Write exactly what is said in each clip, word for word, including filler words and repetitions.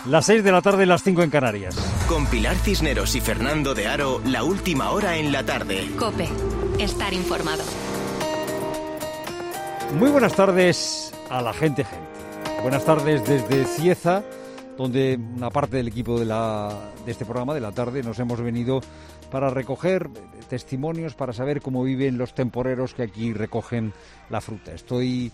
Las seis de la tarde, las cinco en Canarias. Con Pilar Cisneros y Fernando de Aro, la última hora en la tarde. COPE. Estar informado. Muy buenas tardes a la gente gente. Buenas tardes desde Cieza, donde una parte del equipo de, la, de este programa de la tarde nos hemos venido para recoger testimonios, para saber cómo viven los temporeros que aquí recogen la fruta. Estoy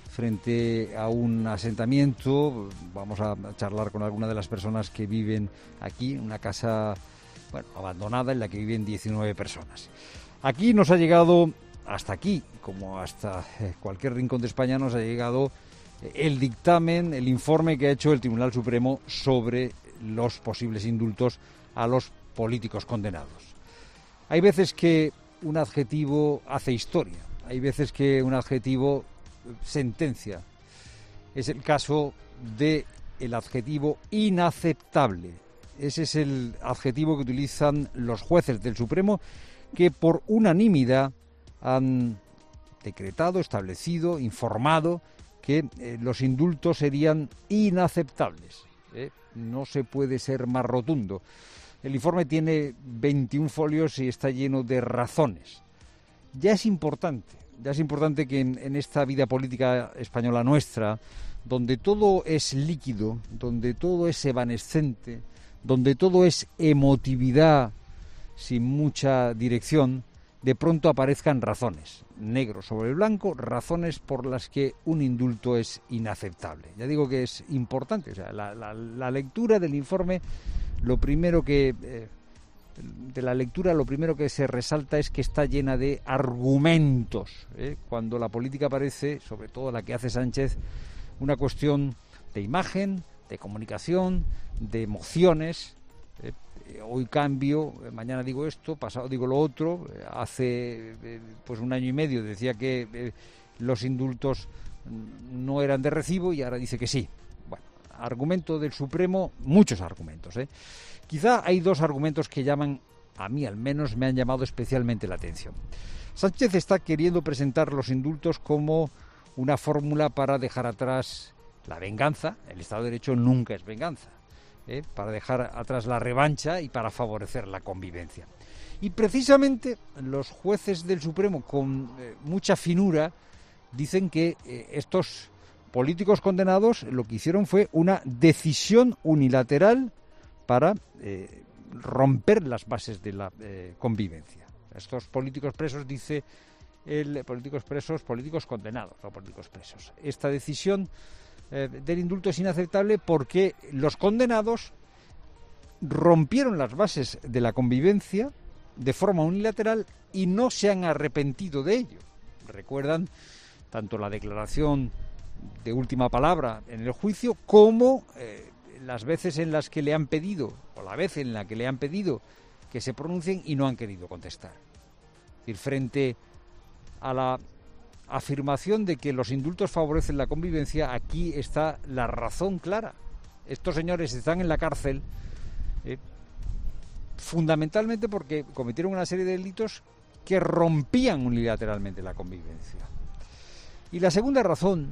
frente a un asentamiento, vamos a charlar con alguna de las personas que viven aquí, una casa, bueno, abandonada en la que viven diecinueve personas. Aquí nos ha llegado, hasta aquí, como hasta cualquier rincón de España, nos ha llegado el dictamen, el informe que ha hecho el Tribunal Supremo sobre los posibles indultos a los políticos condenados. Hay veces que un adjetivo hace historia, hay veces que un adjetivo sentencia. Es el caso de el adjetivo inaceptable. Ese es el adjetivo que utilizan los jueces del Supremo, que por unanimidad han decretado, establecido, informado que eh, los indultos serían inaceptables. ¿eh? No se puede ser más rotundo. El informe tiene veintiún folios y está lleno de razones. Ya es importante, ya es importante que en, en esta vida política española nuestra, donde todo es líquido, donde todo es evanescente, donde todo es emotividad sin mucha dirección, de pronto aparezcan razones, negro sobre blanco, razones por las que un indulto es inaceptable. Ya digo que es importante, o sea, la, la, la lectura del informe, lo primero que... Eh, de la lectura lo primero que se resalta es que está llena de argumentos. ¿eh? Cuando la política parece, sobre todo la que hace Sánchez, una cuestión de imagen, de comunicación, de emociones. ¿eh? Hoy cambio, mañana digo esto, pasado digo lo otro. Hace eh, pues un año y medio decía que eh, los indultos no eran de recibo y ahora dice que sí. Bueno, argumento del Supremo, muchos argumentos, ¿eh? Quizá hay dos argumentos que llaman, a mí al menos, me han llamado especialmente la atención. Sánchez está queriendo presentar los indultos como una fórmula para dejar atrás la venganza. El Estado de Derecho nunca es venganza, ¿eh? Para dejar atrás la revancha y para favorecer la convivencia. Y precisamente los jueces del Supremo, con eh, mucha finura, dicen que eh, estos políticos condenados lo que hicieron fue una decisión unilateral para eh, romper las bases de la eh, convivencia. Estos políticos presos, dice el políticos presos, políticos condenados, no políticos presos. Esta decisión eh, del indulto es inaceptable porque los condenados rompieron las bases de la convivencia de forma unilateral y no se han arrepentido de ello. Recuerdan tanto la declaración de última palabra en el juicio como eh, las veces en las que le han pedido, o la vez en la que le han pedido que se pronuncien y no han querido contestar. Es decir, frente a la afirmación de que los indultos favorecen la convivencia, aquí está la razón clara. Estos señores están en la cárcel eh, fundamentalmente porque cometieron una serie de delitos que rompían unilateralmente la convivencia. Y la segunda razón,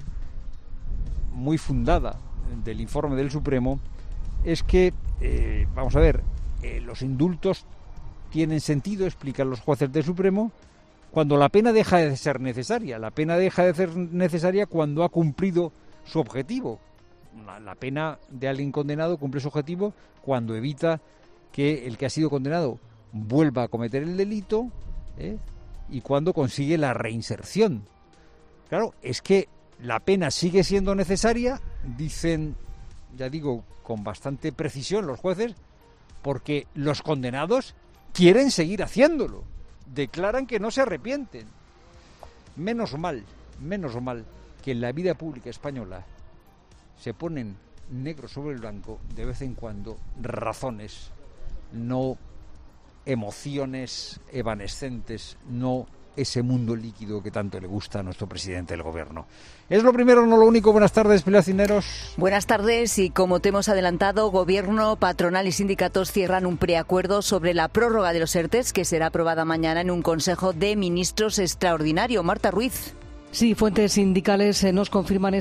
muy fundada, del informe del Supremo, es que, eh, vamos a ver, eh, los indultos tienen sentido, explican los jueces del Supremo, cuando la pena deja de ser necesaria. La pena deja de ser necesaria cuando ha cumplido su objetivo. La, la pena de alguien condenado cumple su objetivo cuando evita que el que ha sido condenado vuelva a cometer el delito, ¿eh? y cuando consigue la reinserción. Claro, es que la pena sigue siendo necesaria, dicen, ya digo, con bastante precisión los jueces, porque los condenados quieren seguir haciéndolo. Declaran que no se arrepienten. Menos mal, menos mal que en la vida pública española se ponen negro sobre el blanco de vez en cuando razones, no emociones evanescentes, no ese mundo líquido que tanto le gusta a nuestro presidente del gobierno. Es lo primero, no lo único. Buenas tardes, Pilar Cisneros. Buenas tardes, y como te hemos adelantado, Gobierno, patronal y sindicatos cierran un preacuerdo sobre la prórroga de los ERTES que será aprobada mañana en un Consejo de Ministros extraordinario. Marta Ruiz. Sí, fuentes sindicales nos confirman ese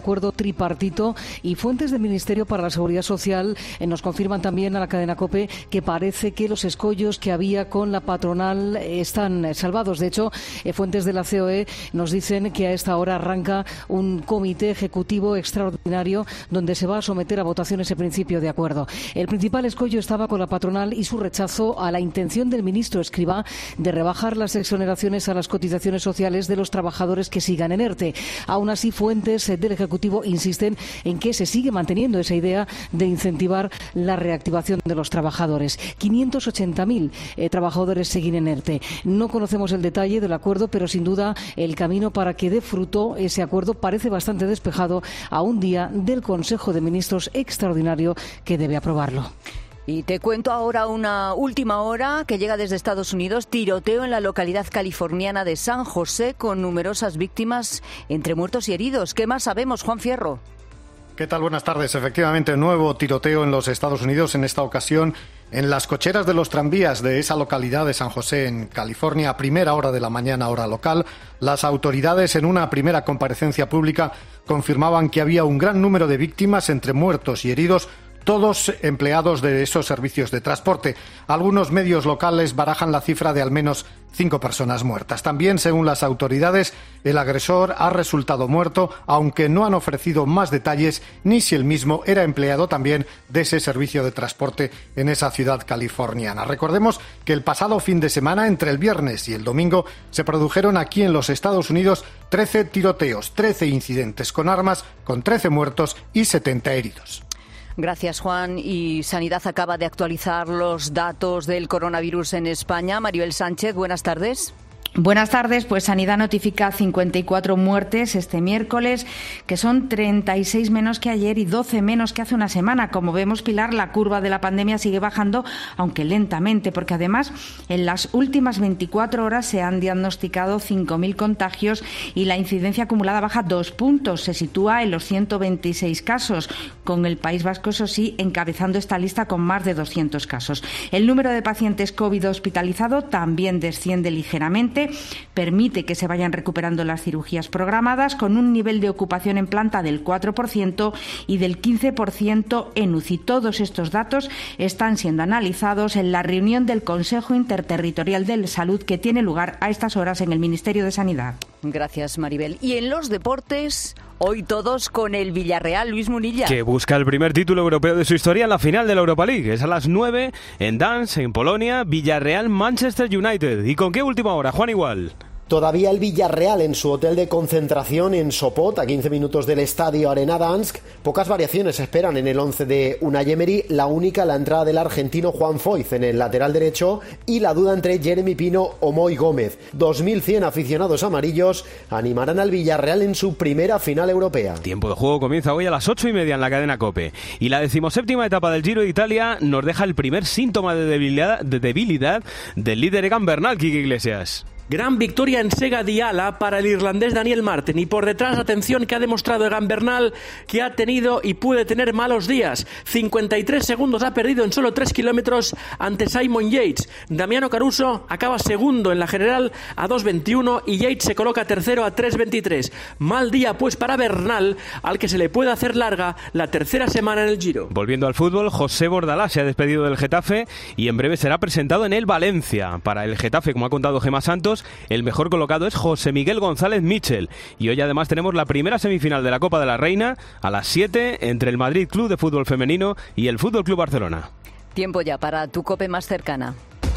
acuerdo tripartito, y fuentes del Ministerio para la Seguridad Social eh, nos confirman también a la cadena COPE que parece que los escollos que había con la patronal eh, están eh, salvados. De hecho, eh, fuentes de la C O E nos dicen que a esta hora arranca un comité ejecutivo extraordinario donde se va a someter a votación ese principio de acuerdo. El principal escollo estaba con la patronal y su rechazo a la intención del ministro Escrivá de rebajar las exoneraciones a las cotizaciones sociales de los trabajadores que sigan en ERTE. Aún así, fuentes del Ejecutivo insisten en que se sigue manteniendo esa idea de incentivar la reactivación de los trabajadores. quinientos ochenta mil eh, trabajadores siguen en ERTE. No conocemos el detalle del acuerdo, pero sin duda el camino para que dé fruto ese acuerdo parece bastante despejado a un día del Consejo de Ministros extraordinario que debe aprobarlo. Y te cuento ahora una última hora que llega desde Estados Unidos. Tiroteo en la localidad californiana de San José con numerosas víctimas entre muertos y heridos. ¿Qué más sabemos, Juan Fierro? ¿Qué tal? Buenas tardes. Efectivamente, nuevo tiroteo en los Estados Unidos, en esta ocasión en las cocheras de los tranvías de esa localidad de San José, en California, a primera hora de la mañana, hora local. Las autoridades, en una primera comparecencia pública, confirmaban que había un gran número de víctimas entre muertos y heridos, todos empleados de esos servicios de transporte. Algunos medios locales barajan la cifra de al menos cinco personas muertas. También, según las autoridades, el agresor ha resultado muerto, aunque no han ofrecido más detalles ni si el mismo era empleado también de ese servicio de transporte en esa ciudad californiana. Recordemos que el pasado fin de semana, entre el viernes y el domingo, se produjeron aquí en los Estados Unidos trece tiroteos, trece incidentes con armas, con trece muertos y setenta heridos. Gracias, Juan. Y Sanidad acaba de actualizar los datos del coronavirus en España. Maribel Sánchez, buenas tardes. Buenas tardes. Pues Sanidad notifica cincuenta y cuatro muertes este miércoles, que son treinta y seis menos que ayer y doce menos que hace una semana. Como vemos, Pilar, la curva de la pandemia sigue bajando, aunque lentamente, porque además en las últimas veinticuatro horas se han diagnosticado cinco mil contagios y la incidencia acumulada baja dos puntos. Se sitúa en los ciento veintiséis casos, con el País Vasco, eso sí, encabezando esta lista con más de doscientos casos. El número de pacientes COVID hospitalizado también desciende ligeramente. Permite que se vayan recuperando las cirugías programadas, con un nivel de ocupación en planta del cuatro por ciento y del quince por ciento en U C I. Todos estos datos están siendo analizados en la reunión del Consejo Interterritorial de Salud que tiene lugar a estas horas en el Ministerio de Sanidad. Gracias, Maribel. Y en los deportes, hoy todos con el Villarreal. Luis Munilla. Que busca el primer título europeo de su historia en la final de la Europa League. Es a las nueve en Dansk, en Polonia, Villarreal-Manchester United. ¿Y con qué última hora, Juan Igual? Todavía el Villarreal en su hotel de concentración en Sopot, a quince minutos del estadio Arena Dansk. Pocas variaciones se esperan en el once de Unai Emery, la única la entrada del argentino Juan Foyth en el lateral derecho y la duda entre Jeremy Pino o Moy Gómez. dos mil cien aficionados amarillos animarán al Villarreal en su primera final europea. Tiempo de juego comienza hoy a las ocho y media en la cadena COPE. Y la decimoséptima etapa del Giro de Italia nos deja el primer síntoma de debilidad, de debilidad del líder Egan Bernal, Quique Iglesias. Gran victoria en Sega di Ala para el irlandés Daniel Martin, y por detrás, atención, que ha demostrado Egan Bernal que ha tenido y puede tener malos días. cincuenta y tres segundos ha perdido en solo tres kilómetros ante Simon Yates. Damiano Caruso acaba segundo en la general a dos veintiuno y Yates se coloca tercero a tres veintitrés. Mal día pues para Bernal, al que se le puede hacer larga la tercera semana en el Giro. Volviendo al fútbol, José Bordalás se ha despedido del Getafe y en breve será presentado en el Valencia. Para el Getafe, como ha contado Gemma Santos, el mejor colocado es José Miguel González Michel. Y hoy además tenemos la primera semifinal de la Copa de la Reina a las siete entre el Madrid Club de Fútbol Femenino y el Fútbol Club Barcelona. Tiempo ya para tu COPE más cercana.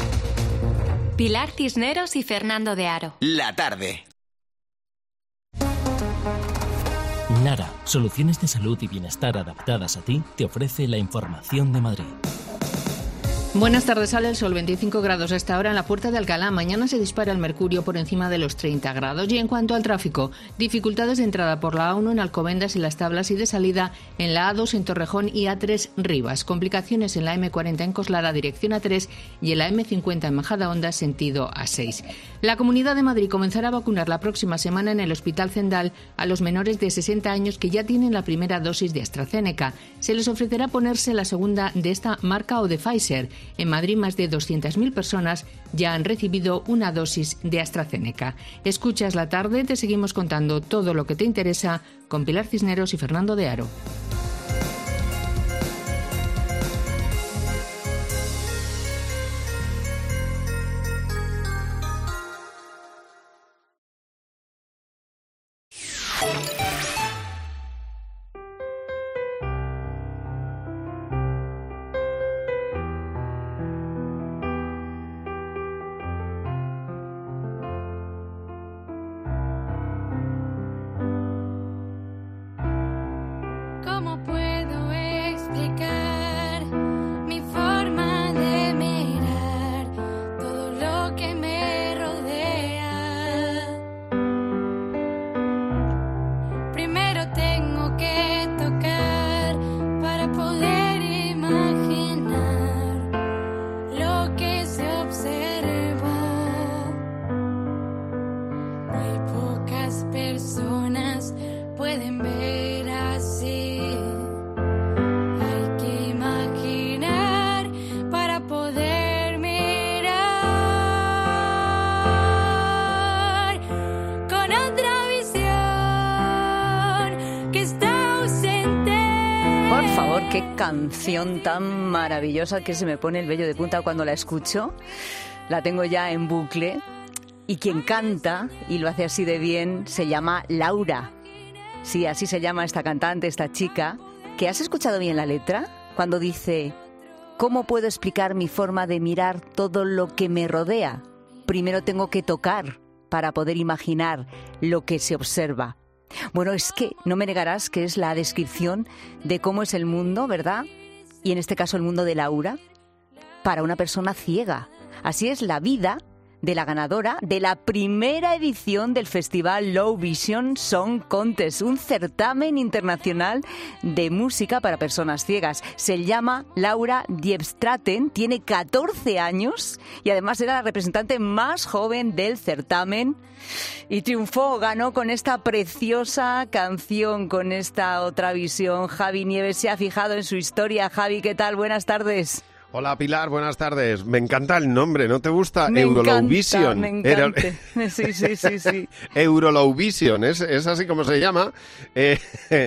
Pilar Cisneros y Fernando de Aro. La tarde. Nara, soluciones de salud y bienestar adaptadas a ti, te ofrece la información de Madrid. Buenas tardes, sale el sol, veinticinco grados a esta hora en la Puerta de Alcalá. Mañana se dispara el mercurio por encima de los treinta grados. Y en cuanto al tráfico, dificultades de entrada por la A uno en Alcobendas y Las Tablas y de salida en la A dos en Torrejón y A tres Rivas. Complicaciones en la eme cuarenta en Coslada, dirección A tres, y en la eme cincuenta en Majadahonda, sentido A seis. La Comunidad de Madrid comenzará a vacunar la próxima semana en el Hospital Zendal a los menores de sesenta años que ya tienen la primera dosis de AstraZeneca. Se les ofrecerá ponerse la segunda de esta marca o de Pfizer. En Madrid, más de doscientas mil personas ya han recibido una dosis de AstraZeneca. Escuchas la tarde, te seguimos contando todo lo que te interesa con Pilar Cisneros y Fernando de Aro. Qué canción tan maravillosa que se me pone el vello de punta cuando la escucho. La tengo ya en bucle. Y quien canta, y lo hace así de bien, se llama Laura. Sí, así se llama esta cantante, esta chica. ¿Que has escuchado bien la letra? Cuando dice: ¿cómo puedo explicar mi forma de mirar todo lo que me rodea? Primero tengo que tocar para poder imaginar lo que se observa. Bueno, es que no me negarás que es la descripción de cómo es el mundo, ¿verdad? Y en este caso el mundo de Laura, para una persona ciega. Así es la vida de la ganadora de la primera edición del Festival Low Vision Song Contest, un certamen internacional de música para personas ciegas. Se llama Laura Diepstraten, tiene catorce años y además era la representante más joven del certamen y triunfó, ganó con esta preciosa canción, con esta otra visión. Javi Nieves se ha fijado en su historia. Javi, ¿qué tal? Buenas tardes. Hola Pilar, buenas tardes. Me encanta el nombre, ¿no te gusta? Me Eurolowvision. Me encanta, Era... sí, sí, sí, sí. Eurolowvision, es, es así como se llama. Eh,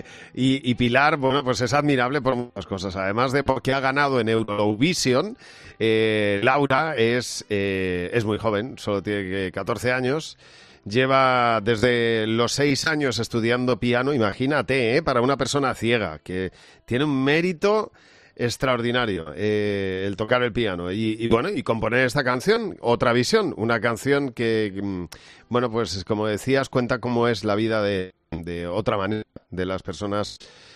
y, y Pilar, bueno, pues es admirable por muchas cosas. Además de porque ha ganado en Eurolowvision, eh, Laura es, eh, es muy joven, solo tiene catorce años. Lleva desde los seis años estudiando piano, imagínate, ¿eh? Para una persona ciega, que tiene un mérito extraordinario eh, el tocar el piano y, y bueno, y componer esta canción, Otra Visión, una canción que, bueno, pues como decías, cuenta cómo es la vida de, de otra manera de las personas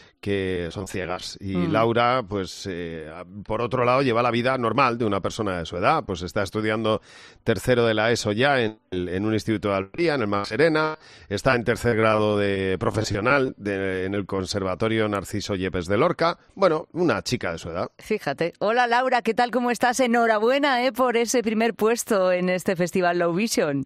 que son ciegas. Y mm. Laura, pues, eh, por otro lado, lleva la vida normal de una persona de su edad. Pues está estudiando tercero de la ESO ya en, en un instituto de Almería, en el Mar Serena. Está en tercer grado de profesional de, en el Conservatorio Narciso Yepes de Lorca. Bueno, una chica de su edad. Fíjate. Hola, Laura, ¿qué tal? ¿Cómo estás? Enhorabuena, ¿eh? por ese primer puesto en este Festival Low Vision.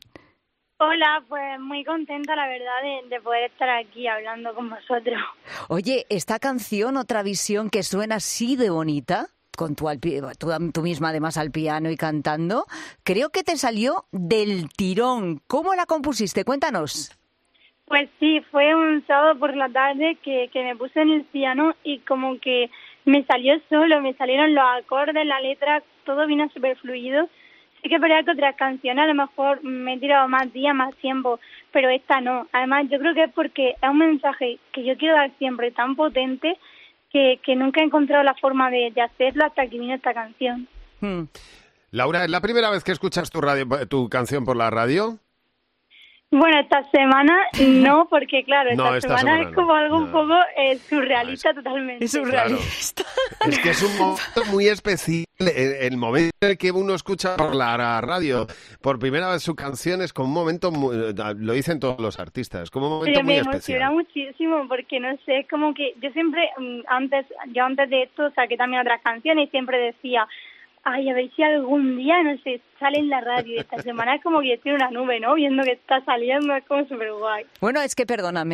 Hola, pues muy contenta, la verdad, de, de poder estar aquí hablando con vosotros. Oye, esta canción, Otra Visión, que suena así de bonita, con tu tú, tú misma además al piano y cantando, creo que te salió del tirón. ¿Cómo la compusiste? Cuéntanos. Pues sí, fue un sábado por la tarde que, que me puse en el piano y como que me salió solo, me salieron los acordes, la letra, todo vino súper fluido. Sí que es verdad que otras canciones a lo mejor me he tirado más días, más tiempo, pero esta no. Además, yo creo que es porque es un mensaje que yo quiero dar siempre tan potente que, que nunca he encontrado la forma de, de hacerlo hasta que vino esta canción. Hmm. Laura, ¿es la primera vez que escuchas tu, radio, tu canción por la radio? Bueno, esta semana no, porque claro, esta, no, esta semana, semana es como no. algo no. un poco eh, surrealista totalmente. Es surrealista. Claro. Es que es un momento muy especial, el, el momento en el que uno escucha por la radio por primera vez su canción es como un momento, muy, lo dicen todos los artistas, como un momento Pero muy me especial. Me emociona muchísimo porque, no sé, es como que yo siempre, antes yo antes de esto saqué también otras canciones y siempre decía... Ay, a ver si algún día, no sé, sale en la radio. Esta semana es como que tiene una nube, ¿no? Viendo que está saliendo, es como súper guay. Bueno, es que perdóname,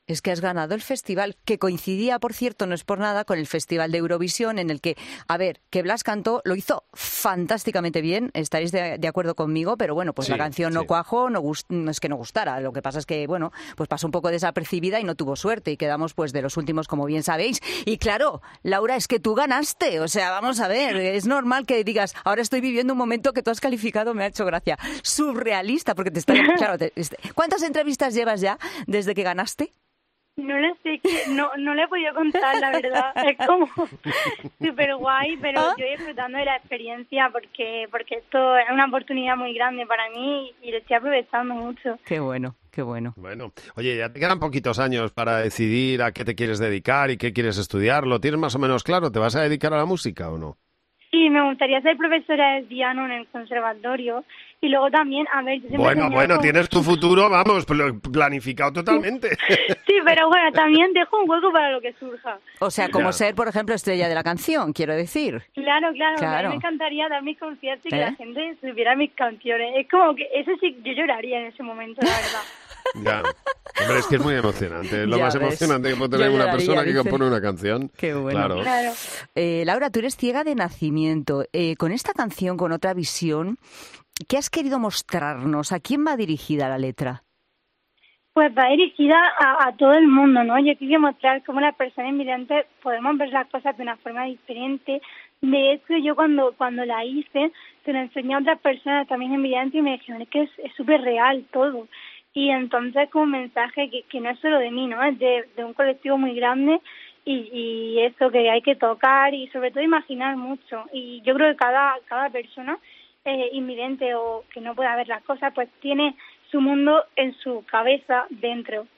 es que has ganado el festival, que coincidía, por cierto, no es por nada, con el Festival de Eurovisión, en el que, a ver, que Blas cantó, lo hizo fantásticamente bien, estaréis de, de acuerdo conmigo, pero bueno, pues Sí, la canción no sí. cuajó, no, gust- no es que no gustara, lo que pasa es que, bueno, pues pasó un poco desapercibida y no tuvo suerte, y quedamos pues de los últimos, como bien sabéis. Y claro, Laura, es que tú ganaste, o sea, vamos a ver, es normal que digas, ahora estoy viviendo un momento que tú has calificado, me ha hecho gracia, surrealista, porque te está... Claro, te- este- ¿cuántas entrevistas llevas ya desde que ganaste? No lo sé, que no, no le he podido contar, la verdad. Es como súper guay, pero ¿Ah? yo disfrutando de la experiencia porque porque esto es una oportunidad muy grande para mí y lo estoy aprovechando mucho. Qué bueno, qué bueno. Bueno, oye, ya te quedan poquitos años para decidir a qué te quieres dedicar y qué quieres estudiar. ¿Lo tienes más o menos claro? ¿Te vas a dedicar a la música o no? Sí, me gustaría ser profesora de piano en el conservatorio y luego también, a ver, yo siempre he Bueno, soñado bueno, con- tienes tu futuro, vamos, pl- planificado totalmente. Sí, pero bueno, también dejo un hueco para lo que surja. O sea, como Ya. ser, por ejemplo, estrella de la canción, quiero decir. Claro, claro, Claro. a mí me encantaría dar mis conciertos y que ¿Eh? la gente supiera mis canciones. Es como que eso sí, yo lloraría en ese momento, la verdad. Ya. Hombre, es que es muy emocionante. Es lo Ya más ves. emocionante que puede Yo tener una lloraría, persona que dice. compone una canción. Qué bueno. Claro. Claro. Eh, Laura, tú eres ciega de nacimiento. Eh, con esta canción, con otra visión, ¿qué has querido mostrarnos? ¿A quién va dirigida la letra? Pues va dirigida a, a todo el mundo, ¿no? Yo quería mostrar cómo las personas invidentes podemos ver las cosas de una forma diferente. De hecho, yo cuando cuando la hice, se la enseñé a otras personas también invidentes y me dijeron, es que es es súper real todo. Y entonces como un mensaje que, que no es solo de mí, ¿no? Es de, de un colectivo muy grande y, y eso que hay que tocar y sobre todo imaginar mucho. Y yo creo que cada, cada persona eh, invidente o que no pueda ver las cosas, pues tiene su mundo en su cabeza dentro.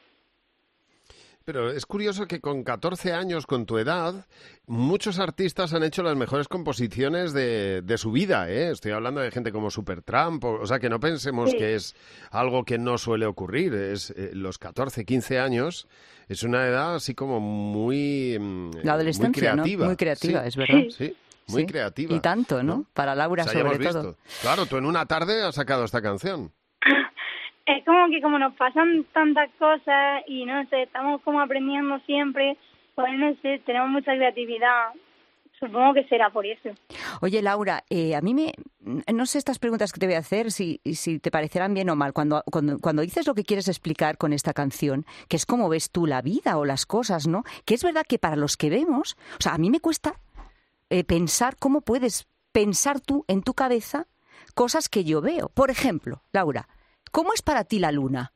Pero es curioso que con catorce años, con tu edad, muchos artistas han hecho las mejores composiciones de, de su vida, ¿eh? Estoy hablando de gente como Supertramp, o, o sea, que no pensemos Sí. que es algo que no suele ocurrir. Es eh, los catorce, quince años es una edad así como muy, mm, La adolescencia, muy ¿no? creativa. Muy creativa, Sí, es verdad. Sí, muy Sí. creativa. Y tanto, ¿no? Para Laura, O sea, ya sobre hemos visto. todo. Claro, tú en una tarde has sacado esta canción. Es como que como nos pasan tantas cosas y no sé, estamos como aprendiendo siempre, pues no sé, tenemos mucha creatividad. Supongo que será por eso. Oye, Laura, eh, a mí me... No sé estas preguntas que te voy a hacer si, si te parecerán bien o mal. Cuando, cuando, cuando dices lo que quieres explicar con esta canción, que es cómo ves tú la vida o las cosas, ¿no? Que es verdad que para los que vemos... O sea, a mí me cuesta eh, pensar cómo puedes pensar tú en tu cabeza cosas que yo veo. Por ejemplo, Laura, ¿cómo es para ti la luna?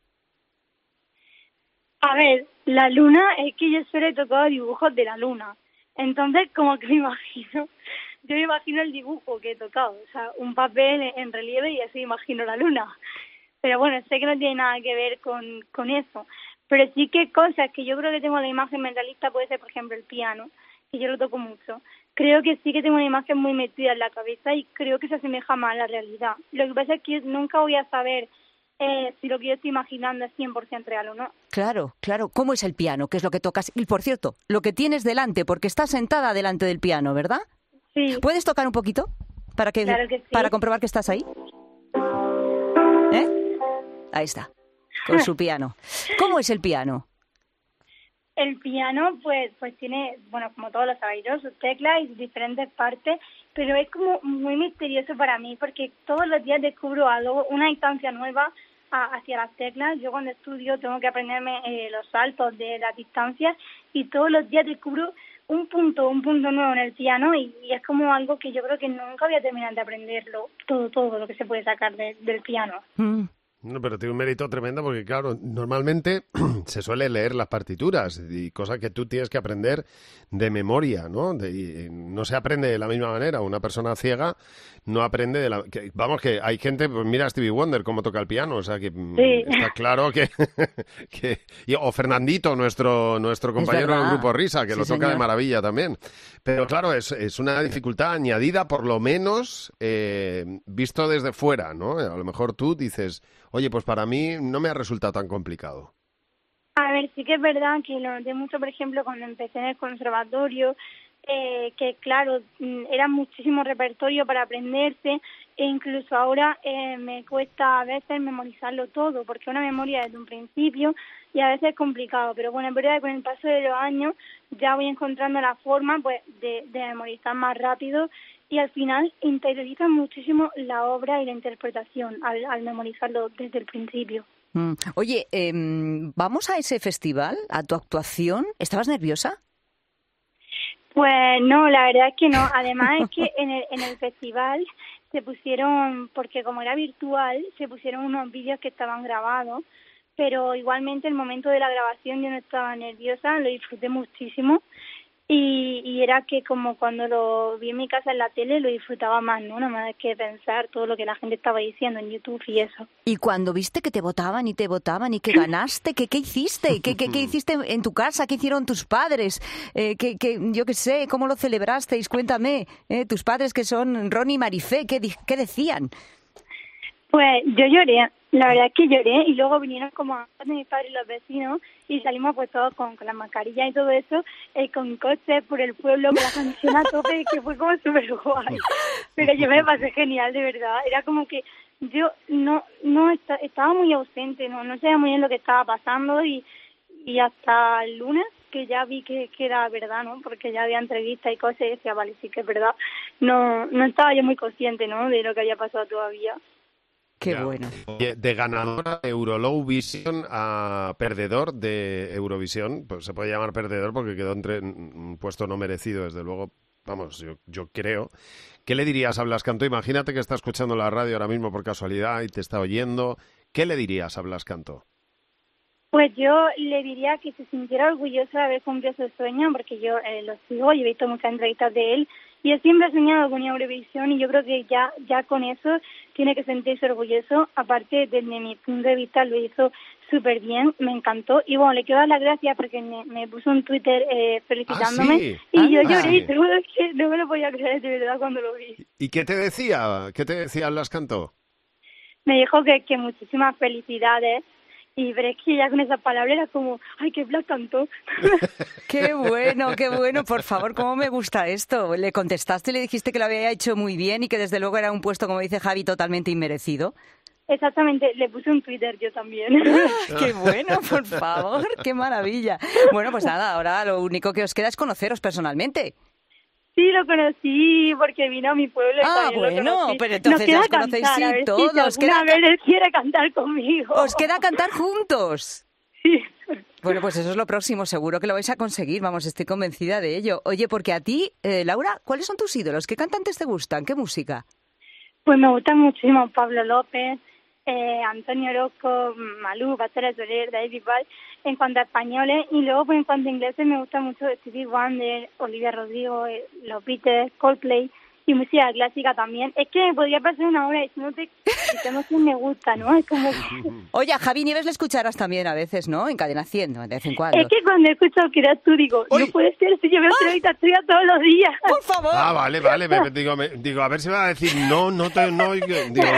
A ver, la luna es que yo solo he tocado dibujos de la luna. Entonces, como que me imagino, yo me imagino el dibujo que he tocado, o sea, un papel en relieve y así imagino la luna. Pero bueno, sé que no tiene nada que ver con, con eso. Pero sí que cosas que yo creo que tengo la imagen mentalista puede ser, por ejemplo, el piano, que yo lo toco mucho. Creo que sí que tengo una imagen muy metida en la cabeza y creo que se asemeja más a la realidad. Lo que pasa es que nunca voy a saber eh, si lo que yo estoy imaginando es cien por ciento real o no. Claro, claro. ¿Cómo es el piano? ¿Qué es lo que tocas? Y, por cierto, lo que tienes delante, porque estás sentada delante del piano, ¿verdad? Sí. ¿Puedes tocar un poquito? Para, que, Claro que sí. para comprobar que estás ahí. ¿Eh? Ahí está, con su piano. ¿Cómo es el piano? El piano, pues, pues tiene, bueno, como todos lo sabéis, ¿no? Sus teclas y sus diferentes partes, pero es como muy misterioso para mí porque todos los días descubro algo, una instancia nueva a, hacia las teclas. Yo cuando estudio tengo que aprenderme eh, los saltos de las distancias y todos los días descubro un punto, un punto nuevo en el piano y, y es como algo que yo creo que nunca voy a terminar de aprenderlo, todo, todo lo que se puede sacar de, del piano. Mm. No, pero tiene un mérito tremendo porque, claro, normalmente se suele leer las partituras y cosas que tú tienes que aprender de memoria, ¿no? De, y no se aprende de la misma manera. Una persona ciega no aprende de la... Que, vamos, que hay gente, pues mira a Stevie Wonder cómo toca el piano, o sea que Sí. está claro que... que y, o Fernandito, nuestro nuestro compañero del verdad. grupo Risa, que Sí, lo toca señor. de maravilla también. Pero claro, es, es una dificultad añadida, por lo menos eh, visto desde fuera, ¿no? A lo mejor tú dices... Oye, pues para mí no me ha resultado tan complicado. A ver, sí que es verdad que lo noté mucho, por ejemplo, cuando empecé en el conservatorio, eh, que claro, era muchísimo repertorio para aprenderse, e incluso ahora eh, me cuesta a veces memorizarlo todo, porque es una memoria desde un principio y a veces es complicado, pero bueno, es verdad que con el paso de los años ya voy encontrando la forma pues de, de memorizar más rápido, y al final interiorizan muchísimo la obra y la interpretación al, al memorizarlo desde el principio. Mm. Oye, eh, ¿vamos a ese festival, a tu actuación? ¿Estabas nerviosa? Pues no, la verdad es que no. Además es que en el, en el festival se pusieron, porque como era virtual, se pusieron unos vídeos que estaban grabados, pero igualmente el momento de la grabación yo no estaba nerviosa, lo disfruté muchísimo. Y, y era que como cuando lo vi en mi casa en la tele lo disfrutaba más, ¿no? Nada más que pensar todo lo que la gente estaba diciendo en YouTube y eso. Y cuando viste que te votaban y te votaban y que ganaste, ¿qué, qué hiciste? ¿Qué, qué, ¿Qué hiciste en tu casa? ¿Qué hicieron tus padres? Eh, ¿qué, qué, yo qué sé, ¿cómo lo celebrasteis? Cuéntame. Eh, tus padres que son Ron y Marifé, ¿qué, qué decían? Pues yo lloré, la verdad es que lloré, y luego vinieron como a de mis padres y los vecinos y salimos pues todos con, con las mascarillas y todo eso, eh, con coches por el pueblo, con la canción a tope, que fue como súper guay. Pero yo me pasé genial, de verdad. Era como que yo no no está, estaba muy ausente, no no sabía muy bien lo que estaba pasando, y, y hasta el lunes que ya vi que, que era verdad, ¿no? Porque ya había entrevistas y cosas y decía, vale, sí que es verdad. No, no estaba yo muy consciente, ¿no?, de lo que había pasado todavía. Qué ya. bueno. De ganadora de Eurolowvision a perdedor de Eurovisión, pues se puede llamar perdedor porque quedó entre un puesto no merecido, desde luego. Vamos, yo, yo creo. ¿Qué le dirías a Blas Cantó? Imagínate que está escuchando la radio ahora mismo por casualidad y te está oyendo. ¿Qué le dirías a Blas Cantó? Pues yo le diría que se sintiera orgulloso de haber cumplido su sueño, porque yo eh, lo sigo y he visto muchas entrevistas de él, y él siempre ha soñado con Eurovisión, y yo creo que ya ya con eso tiene que sentirse orgulloso. Aparte, desde mi punto de vista lo hizo súper bien, me encantó, y bueno, le quiero dar las gracias porque me, me puso un Twitter eh, felicitándome. ¿Ah, sí? Y ah, yo ah, lloré, sí. y seguro que no me lo podía creer de verdad cuando lo vi. ¿Y qué te decía? ¿Qué te decía Blas Cantó? Me dijo que, que muchísimas felicidades. Y pero es que ya con esas palabras era como, ¡ay, qué Blas Cantó! ¡Qué bueno, qué bueno! Por favor, ¿cómo me gusta esto? ¿Le contestaste y le dijiste que lo había hecho muy bien y que desde luego era un puesto, como dice Javi, totalmente inmerecido? Exactamente, le puse un Twitter yo también. ¡Qué bueno, por favor! ¡Qué maravilla! Bueno, pues nada, ahora lo único que os queda es conoceros personalmente. Sí, lo conocí porque vino a mi pueblo. Y ah, bueno, pero entonces ya os conocéis sí, cantar, todos. Si os queda... vez él quiere cantar conmigo. Os queda cantar juntos. Sí. Bueno, pues eso es lo próximo, seguro que lo vais a conseguir, vamos, estoy convencida de ello. Oye, porque a ti, eh, Laura, ¿cuáles son tus ídolos? ¿Qué cantantes te gustan? ¿Qué música? Pues me gusta muchísimo Pablo López, eh, Antonio Orozco, Malú, Pastora Soler, David Bisbal, en cuanto a españoles, y luego pues en cuanto a ingleses me gusta mucho Stevie Wonder, Olivia Rodrigo, eh, los Beatles, Coldplay y música clásica también. Es que me podría pasar una hora diciéndote que tengo que me gusta, ¿no? Es como que... Oye, a Javi Nieves le escucharás también a veces, ¿no? En Cadena cien, de vez en cuando. Es que cuando escucho que eras tú digo, ¡Uy! No puede ser si yo veo entrevistas tuyas todos los días. Por favor. Ah, vale, vale. Me, digo, me, digo, a ver si va a decir no, no te... No, digo,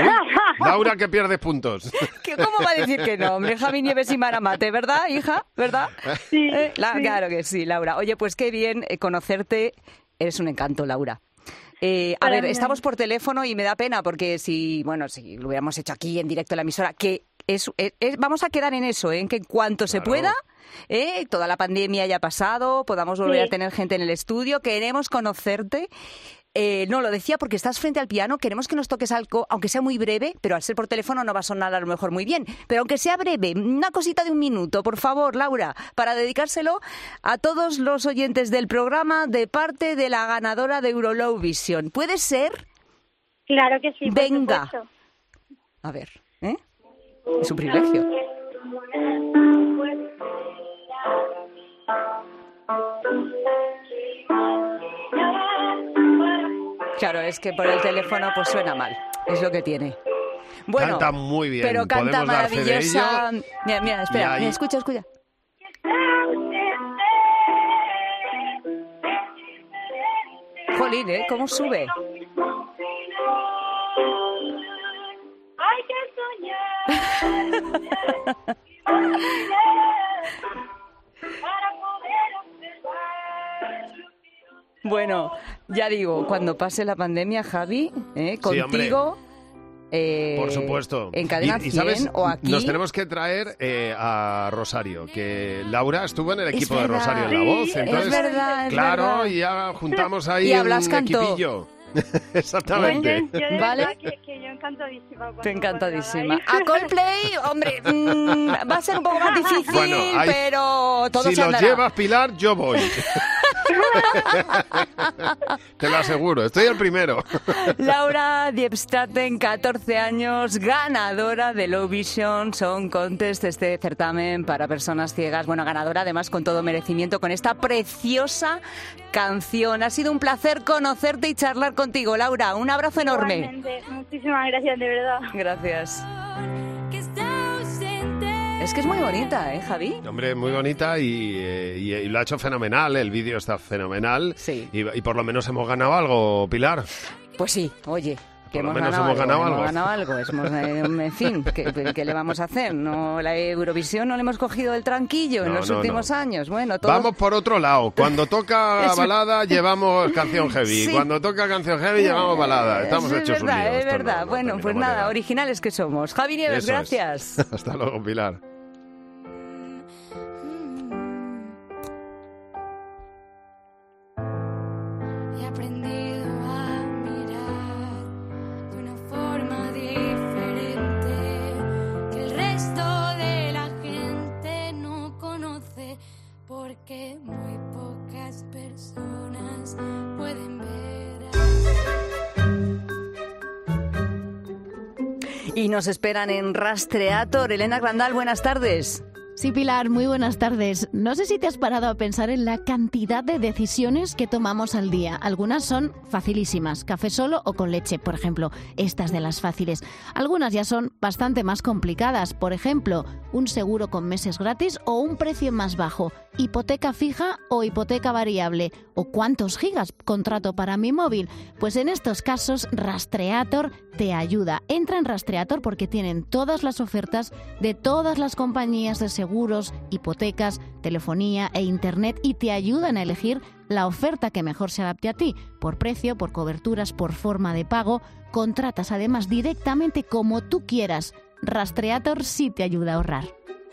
Laura, que pierdes puntos. ¿Qué, ¿Cómo va a decir que no, hombre? Javi Nieves y Maramate, ¿verdad, hija? ¿Verdad? Sí, eh, la, sí. Claro que sí, Laura. Oye, pues qué bien conocerte. Eres un encanto, Laura. Eh, a ver, estamos por teléfono y me da pena porque si, bueno, si lo hubiéramos hecho aquí en directo en la emisora, que es, es, es vamos a quedar en eso, ¿eh? En que en cuanto se Claro. pueda, ¿eh? Toda la pandemia haya pasado, podamos volver Sí. a tener gente en el estudio, queremos conocerte. Eh, no, lo decía porque estás frente al piano, queremos que nos toques algo, aunque sea muy breve, pero al ser por teléfono no va a sonar a lo mejor muy bien, pero aunque sea breve, una cosita de un minuto, por favor, Laura, para dedicárselo a todos los oyentes del programa de parte de la ganadora de Eurolowvision. ¿Puede ser? Claro que sí, por Venga. supuesto. A ver, ¿eh? Es un privilegio. Claro, es que por el teléfono pues suena mal, es lo que tiene. Bueno, canta muy bien. pero canta Podemos dar fe de maravillosa. ello. Mira, mira, espera, ahí- mira, escucha, escucha. Jolín, ¿eh? ¿Cómo sube? Hay que soñar. Para poder observar. Bueno, ya digo, cuando pase la pandemia, Javi, ¿eh? contigo... Sí, Eh, Por supuesto. En Cadena y, y ¿sabes? cien o aquí. Nos tenemos que traer eh, a Rosario, que Laura estuvo en el equipo es de verdad. Rosario en La Voz. Sí, entonces, es verdad, es claro, verdad. y ya juntamos ahí Y un Blas cantó. equipillo. Exactamente. Yo de ¿Vale? verdad que, que yo encantadísima. Te encantadísima. A Coldplay, hombre, mmm, va a ser un poco más difícil, Bueno, hay- pero todo si se lo andará. llevas, Pilar, yo voy. Te lo aseguro, estoy el primero. Laura Diepstaten, catorce años, ganadora del Low Vision Song Contest, este certamen para personas ciegas. Bueno, ganadora además con todo merecimiento con esta preciosa canción. Ha sido un placer conocerte y charlar contigo, Laura. Un abrazo enorme. Igualmente. Muchísimas gracias, de verdad. Gracias. Es que es muy bonita, ¿eh, Javi? Hombre, muy bonita y, eh, y, y lo ha hecho fenomenal, el vídeo está fenomenal. Sí. Y, y por lo menos hemos ganado algo, Pilar. Pues sí, oye. Que Por lo hemos, menos ganado hemos ganado algo, algo. hemos ganado algo. Hemos, eh, en fin, ¿qué, qué le vamos a hacer? No, la Eurovisión no le hemos cogido el tranquillo en No, los no, últimos no. años. Bueno, todo... Vamos por otro lado. Cuando toca Eso- balada, llevamos canción heavy. Sí. Cuando toca canción heavy, llevamos balada. Estamos es hechos un verdad, lío. es Esto no- verdad. no bueno, tenemos pues nada, manera. originales que somos. Javi Nieves, Eso es. gracias. Hasta luego, Pilar. He aprendido a mirar de una forma diferente que el resto de la gente no conoce, porque muy pocas personas pueden ver. Y nos esperan en Rastreator. Elena Grandal, buenas tardes. Sí, Pilar, muy buenas tardes. No sé si te has parado a pensar en la cantidad de decisiones que tomamos al día. Algunas son facilísimas, café solo o con leche, por ejemplo, estas de las fáciles. Algunas ya son bastante más complicadas, por ejemplo, un seguro con meses gratis o un precio más bajo, hipoteca fija o hipoteca variable, o cuántos gigas contrato para mi móvil. Pues en estos casos, Rastreator te ayuda. Entra en Rastreator porque tienen todas las ofertas de todas las compañías de seguros, hipotecas, telefonía e internet y te ayudan a elegir la oferta que mejor se adapte a ti, por precio, por coberturas, por forma de pago. Contratas además directamente como tú quieras. Rastreator sí te ayuda a ahorrar.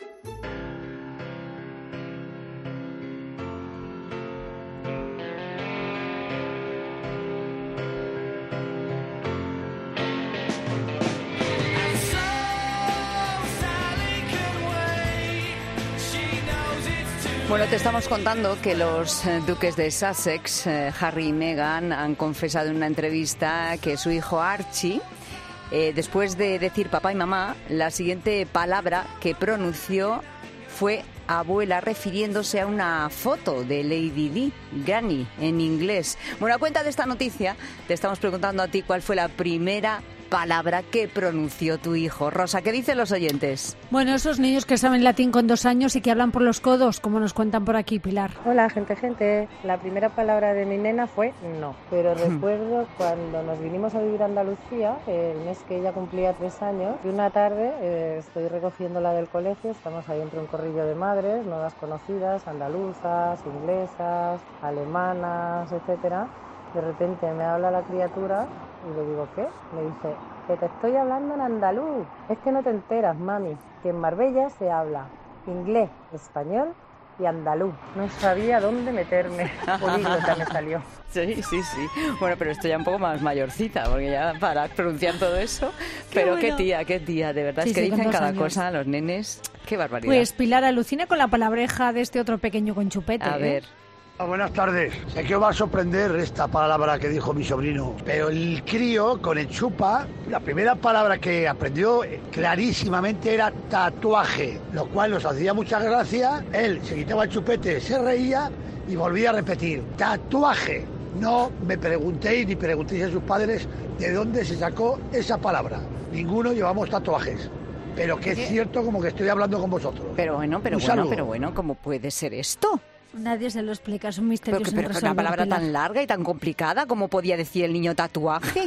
Bueno, te estamos contando que los eh, duques de Sussex, eh, Harry y Meghan, han confesado en una entrevista que su hijo Archie, eh, después de decir papá y mamá, la siguiente palabra que pronunció fue abuela, refiriéndose a una foto de Lady Di, Granny, en inglés. Bueno, a cuenta de esta noticia, te estamos preguntando a ti cuál fue la primera palabra que pronunció tu hijo. Rosa, ¿qué dicen los oyentes? Bueno, esos niños que saben latín con dos años y que hablan por los codos, como nos cuentan por aquí, Pilar. Hola, gente, gente. La primera palabra de mi nena fue no, pero recuerdo cuando nos vinimos a vivir a Andalucía, el mes que ella cumplía tres años, y una tarde eh, estoy recogiéndola del colegio, estamos ahí entre un corrillo de madres, nuevas conocidas, andaluzas, inglesas, alemanas, etcétera. De repente me habla la criatura y le digo, ¿qué? Me dice, que te estoy hablando en andaluz. Es que no te enteras, mami, que en Marbella se habla inglés, español y andaluz. No sabía dónde meterme. Políglota me salió. Sí, sí, sí. Bueno, pero estoy ya un poco más mayorcita, porque ya para pronunciar todo eso. Qué Pero bueno. qué tía, qué tía, de verdad. Sí, es que sí, con dicen dos cada años. cosa los nenes. Qué barbaridad. Pues Pilar alucina con la palabreja de este otro pequeño con chupete. A ¿eh? ver. Buenas tardes. Sé que os va a sorprender esta palabra que dijo mi sobrino, pero el crío con el chupa, la primera palabra que aprendió eh, clarísimamente era tatuaje, lo cual nos hacía mucha gracia. Él se quitaba el chupete, se reía y volvía a repetir, tatuaje. No me preguntéis ni preguntéis a sus padres de dónde se sacó esa palabra. Ninguno llevamos tatuajes. Pero que es cierto como que estoy hablando con vosotros. Pero bueno, pero Un bueno, saludo. pero bueno, ¿cómo puede ser esto? Nadie se lo explica, es un misterio Pero, que- sin pero resolver, una palabra Pilar. tan larga y tan complicada, ¿cómo podía decir el niño tatuaje?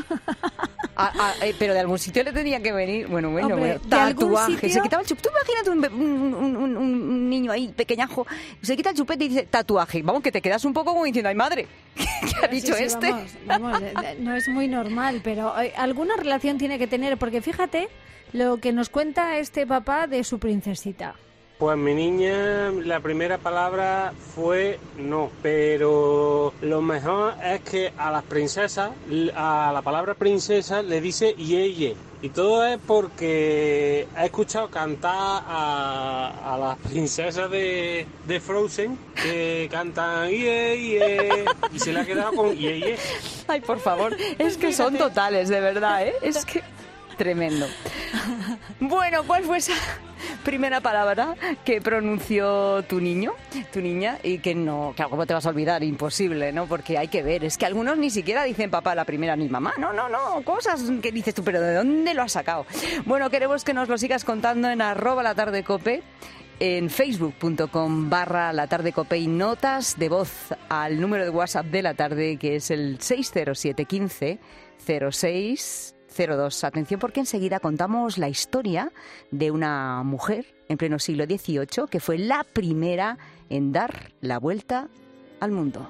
Ah, ah, eh, pero de algún sitio le tenía que venir. Bueno, bueno, Hombre, bueno. ¿de algún Tatuaje. sitio? Se quitaba el chupete. Tú imagínate un, be- un, un- un- un niño ahí pequeñajo, se quita el chupete y dice tatuaje. Vamos, que te quedas un poco como diciendo, ay madre. ¿Qué ha dicho sí, sí, este? Vamos, vamos, no es muy normal, pero eh, alguna relación tiene que tener, porque fíjate lo que nos cuenta este papá de su princesita. Pues mi niña, la primera palabra fue no, pero lo mejor es que a las princesas, a la palabra princesa le dice yeye. Y todo es porque he escuchado cantar a, a las princesas de, de Frozen que cantan ye, ye, y se le ha quedado con ye, ye. Ay, por favor, es que son totales, de verdad, ¿eh? Es que tremendo. Bueno, ¿cuál fue esa primera palabra que pronunció tu niño, tu niña? Y que no, claro, ¿cómo te vas a olvidar? Imposible, ¿no? Porque hay que ver, es que algunos ni siquiera dicen papá la primera ni mamá. No, no, no, cosas que dices tú, pero ¿de dónde lo has sacado? Bueno, queremos que nos lo sigas contando en arroba la tarde cope, en facebook.com barra la tarde cope y notas de voz al número de WhatsApp de la tarde, que es el seis cero siete uno cinco cero seis cero dos. Atención, porque enseguida contamos la historia de una mujer en pleno siglo dieciocho que fue la primera en dar la vuelta al mundo.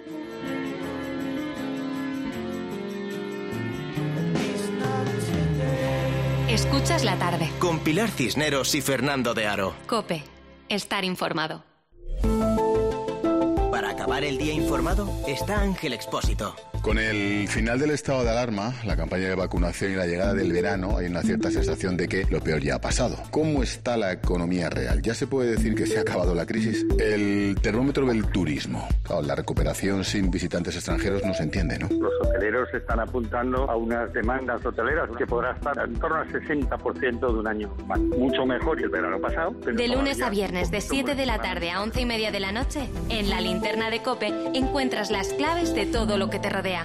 Escuchas la tarde. Con Pilar Cisneros y Fernando de Aro. COPE. Estar informado. Para acabar el día informado está Ángel Expósito. Con el final del estado de alarma, la campaña de vacunación y la llegada del verano, hay una cierta sensación de que lo peor ya ha pasado. ¿Cómo está la economía real? ¿Ya se puede decir que se ha acabado la crisis? El termómetro del turismo. Claro, la recuperación sin visitantes extranjeros no se entiende, ¿no? Los hoteleros están apuntando a unas demandas hoteleras que podrá estar en torno al sesenta por ciento de un año más. Mucho mejor que el verano pasado. Pero de lunes a viernes, de siete de la tarde a once y media de la noche, en la linterna de COPE encuentras las claves de todo lo que te rodea.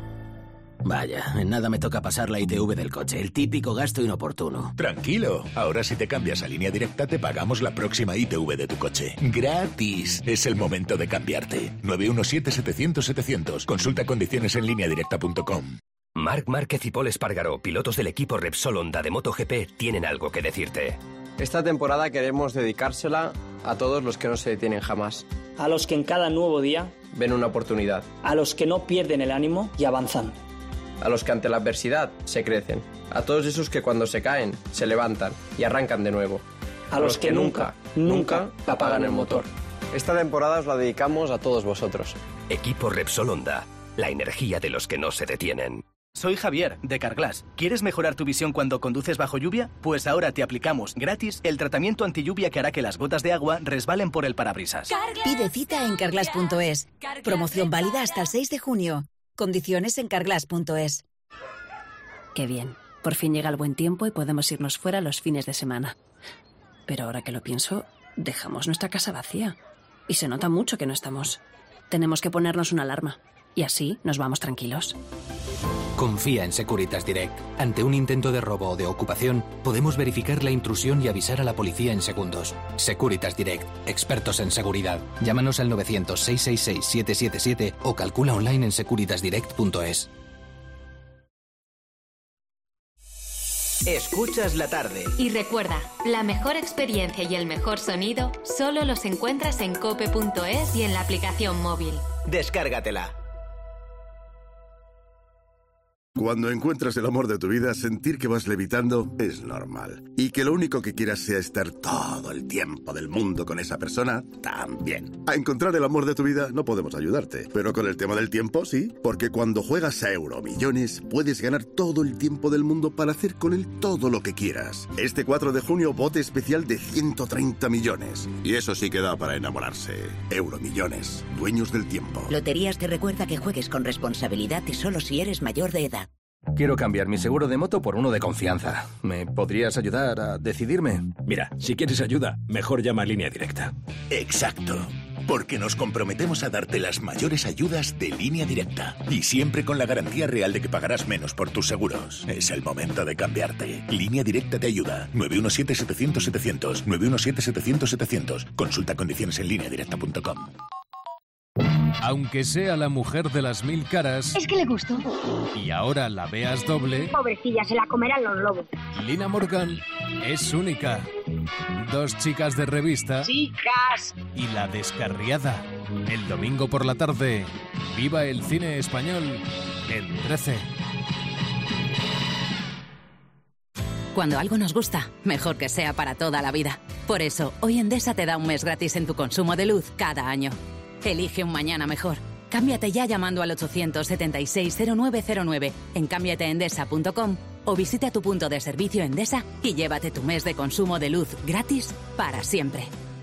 Vaya, en nada me toca pasar la I T V del coche, el típico gasto inoportuno. Tranquilo, ahora si te cambias a Línea Directa te pagamos la próxima I T V de tu coche. ¡Gratis! Es el momento de cambiarte. nueve uno siete setecientos setecientos. Consulta condiciones en línea directa punto com. Marc Márquez y Pol Espargaró, pilotos del equipo Repsol Honda de MotoGP, tienen algo que decirte. Esta temporada queremos dedicársela a todos los que no se detienen jamás. A los que en cada nuevo día ven una oportunidad. A los que no pierden el ánimo y avanzan. A los que ante la adversidad se crecen. A todos esos que cuando se caen, se levantan y arrancan de nuevo. A, a los, los que, que nunca, nunca apagan el motor. Esta temporada os la dedicamos a todos vosotros. Equipo Repsol Honda, la energía de los que no se detienen. Soy Javier, de Carglass. ¿Quieres mejorar tu visión cuando conduces bajo lluvia? Pues ahora te aplicamos gratis el tratamiento antilluvia que hará que las gotas de agua resbalen por el parabrisas. Carglass. Pide cita en carglass punto es. Promoción válida hasta el seis de junio. Condiciones en carglass punto es. Qué bien. Por fin llega el buen tiempo y podemos irnos fuera los fines de semana. Pero ahora que lo pienso, dejamos nuestra casa vacía. Y se nota mucho que no estamos. Tenemos que ponernos una alarma. Y así nos vamos tranquilos. Confía en Securitas Direct. Ante un intento de robo o de ocupación, podemos verificar la intrusión y avisar a la policía en segundos. Securitas Direct. Expertos en seguridad. Llámanos al novecientos, seiscientos sesenta y seis, setecientos setenta y siete o calcula online en securitas direct punto es. Escuchas la tarde. Y recuerda, la mejor experiencia y el mejor sonido solo los encuentras en cope punto es y en la aplicación móvil. Descárgatela. Cuando encuentras el amor de tu vida, sentir que vas levitando es normal. Y que lo único que quieras sea estar todo el tiempo del mundo con esa persona, también. A encontrar el amor de tu vida no podemos ayudarte. Pero con el tema del tiempo, sí. Porque cuando juegas a Euromillones, puedes ganar todo el tiempo del mundo para hacer con él todo lo que quieras. Este cuatro de junio, bote especial de ciento treinta millones. Y eso sí que da para enamorarse. Euromillones, dueños del tiempo. Loterías te recuerda que juegues con responsabilidad y solo si eres mayor de edad. Quiero cambiar mi seguro de moto por uno de confianza. ¿Me podrías ayudar a decidirme? Mira, si quieres ayuda, mejor llama a Línea Directa. Exacto. Porque nos comprometemos a darte las mayores ayudas de Línea Directa. Y siempre con la garantía real de que pagarás menos por tus seguros. Es el momento de cambiarte. Línea Directa te ayuda. nueve uno siete setecientos setecientos. nueve uno siete setecientos setecientos. Consulta condiciones en línea directa punto com. Aunque sea la mujer de las mil caras... Es que le gustó. Y ahora la veas doble... Pobrecilla, se la comerán los lobos. Lina Morgan es única. Dos chicas de revista... ¡Chicas! Y la descarriada. El domingo por la tarde, viva el cine español en trece. Cuando algo nos gusta, mejor que sea para toda la vida. Por eso, hoy Endesa te da un mes gratis en tu consumo de luz cada año. Elige un mañana mejor. Cámbiate ya llamando al ochocientos setenta y seis cero nueve cero nueve en cámbiate endesa punto com o visita tu punto de servicio Endesa y llévate tu mes de consumo de luz gratis para siempre.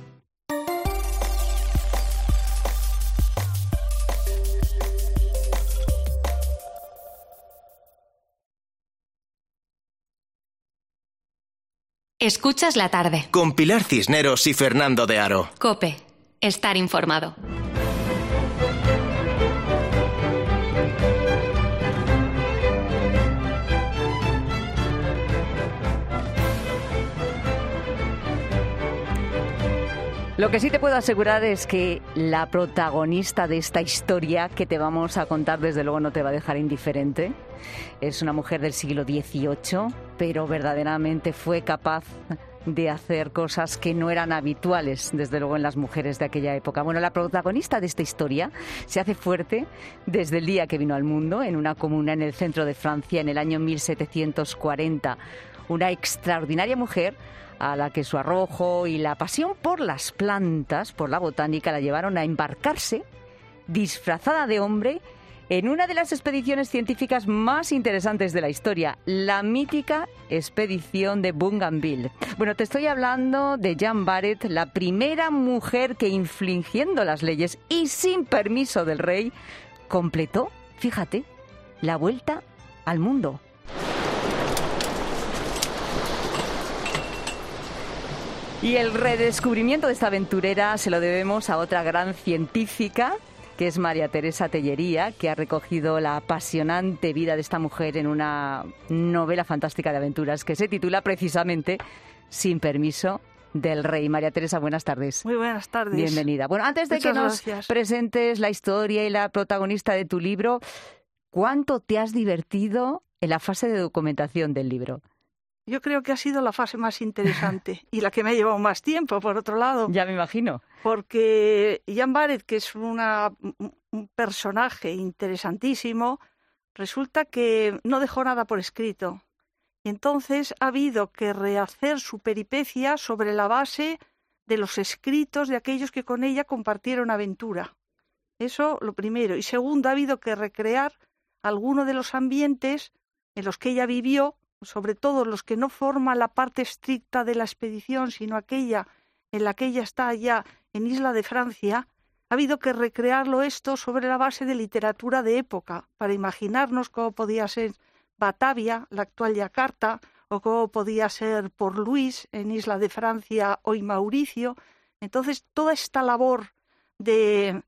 Escuchas la tarde. Con Pilar Cisneros y Fernando de Aro. COPE. Estar informado. Lo que sí te puedo asegurar es que la protagonista de esta historia que te vamos a contar, desde luego, no te va a dejar indiferente. Es una mujer del siglo dieciocho, pero verdaderamente fue capaz de hacer cosas que no eran habituales, desde luego, en las mujeres de aquella época. Bueno, la protagonista de esta historia se hace fuerte desde el día que vino al mundo, en una comuna en el centro de Francia, en el año mil setecientos cuarenta. Una extraordinaria mujer a la que su arrojo y la pasión por las plantas, por la botánica, la llevaron a embarcarse disfrazada de hombre en una de las expediciones científicas más interesantes de la historia, la mítica expedición de Bougainville. Bueno, te estoy hablando de Jeanne Barret, la primera mujer que, infringiendo las leyes y sin permiso del rey, completó, fíjate, la vuelta al mundo. Y el redescubrimiento de esta aventurera se lo debemos a otra gran científica, que es María Teresa Tellería, que ha recogido la apasionante vida de esta mujer en una novela fantástica de aventuras que se titula precisamente Sin permiso del rey. María Teresa, buenas tardes. Muy buenas tardes. Bienvenida. Bueno, antes de Muchas que nos gracias. presentes la historia y la protagonista de tu libro, ¿cuánto te has divertido en la fase de documentación del libro? Yo creo que ha sido la fase más interesante y la que me ha llevado más tiempo, por otro lado. Ya me imagino. Porque Jeanne Barret, que es una, un personaje interesantísimo, resulta que no dejó nada por escrito. Y entonces ha habido que rehacer su peripecia sobre la base de los escritos de aquellos que con ella compartieron aventura. Eso lo primero. Y segundo, ha habido que recrear algunos de los ambientes en los que ella vivió, sobre todo los que no forman la parte estricta de la expedición, sino aquella en la que ella está allá en Isla de Francia. Ha habido que recrearlo esto sobre la base de literatura de época, para imaginarnos cómo podía ser Batavia, la actual Yakarta, o cómo podía ser Port Louis, en Isla de Francia, hoy Mauricio. Entonces, toda esta labor de...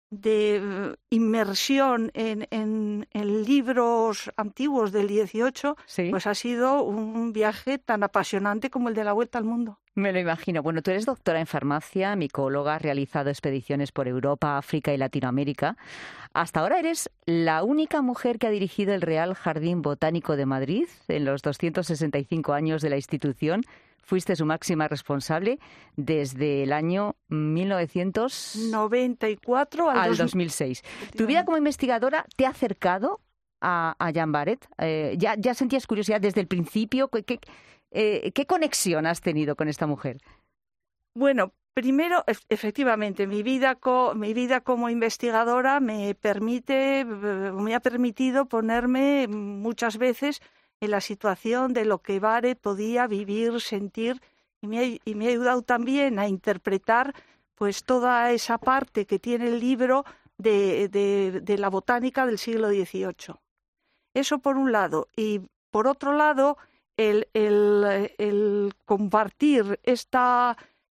de inmersión en, en, en libros antiguos del dieciocho, ¿sí? Pues ha sido un viaje tan apasionante como el de la vuelta al mundo. Me lo imagino. Bueno, tú eres doctora en farmacia, micóloga, has realizado expediciones por Europa, África y Latinoamérica. Hasta ahora eres la única mujer que ha dirigido el Real Jardín Botánico de Madrid en los doscientos sesenta y cinco años de la institución. Fuiste su máxima responsable desde el año mil novecientos noventa y cuatro al, al dos mil seis. ¿Tu vida como investigadora te ha acercado a, a Jeanne Barret? Eh, ¿ya, ¿Ya sentías curiosidad desde el principio? ¿Qué, qué, eh, ¿Qué conexión has tenido con esta mujer? Bueno, primero, efectivamente, mi vida, co, mi vida como investigadora me permite, me ha permitido ponerme muchas veces en la situación de lo que Barret podía vivir, sentir, y me, ha, y me ha ayudado también a interpretar pues toda esa parte que tiene el libro de, de, de la botánica del siglo dieciocho. Eso por un lado. Y por otro lado, el, el, el compartir esta,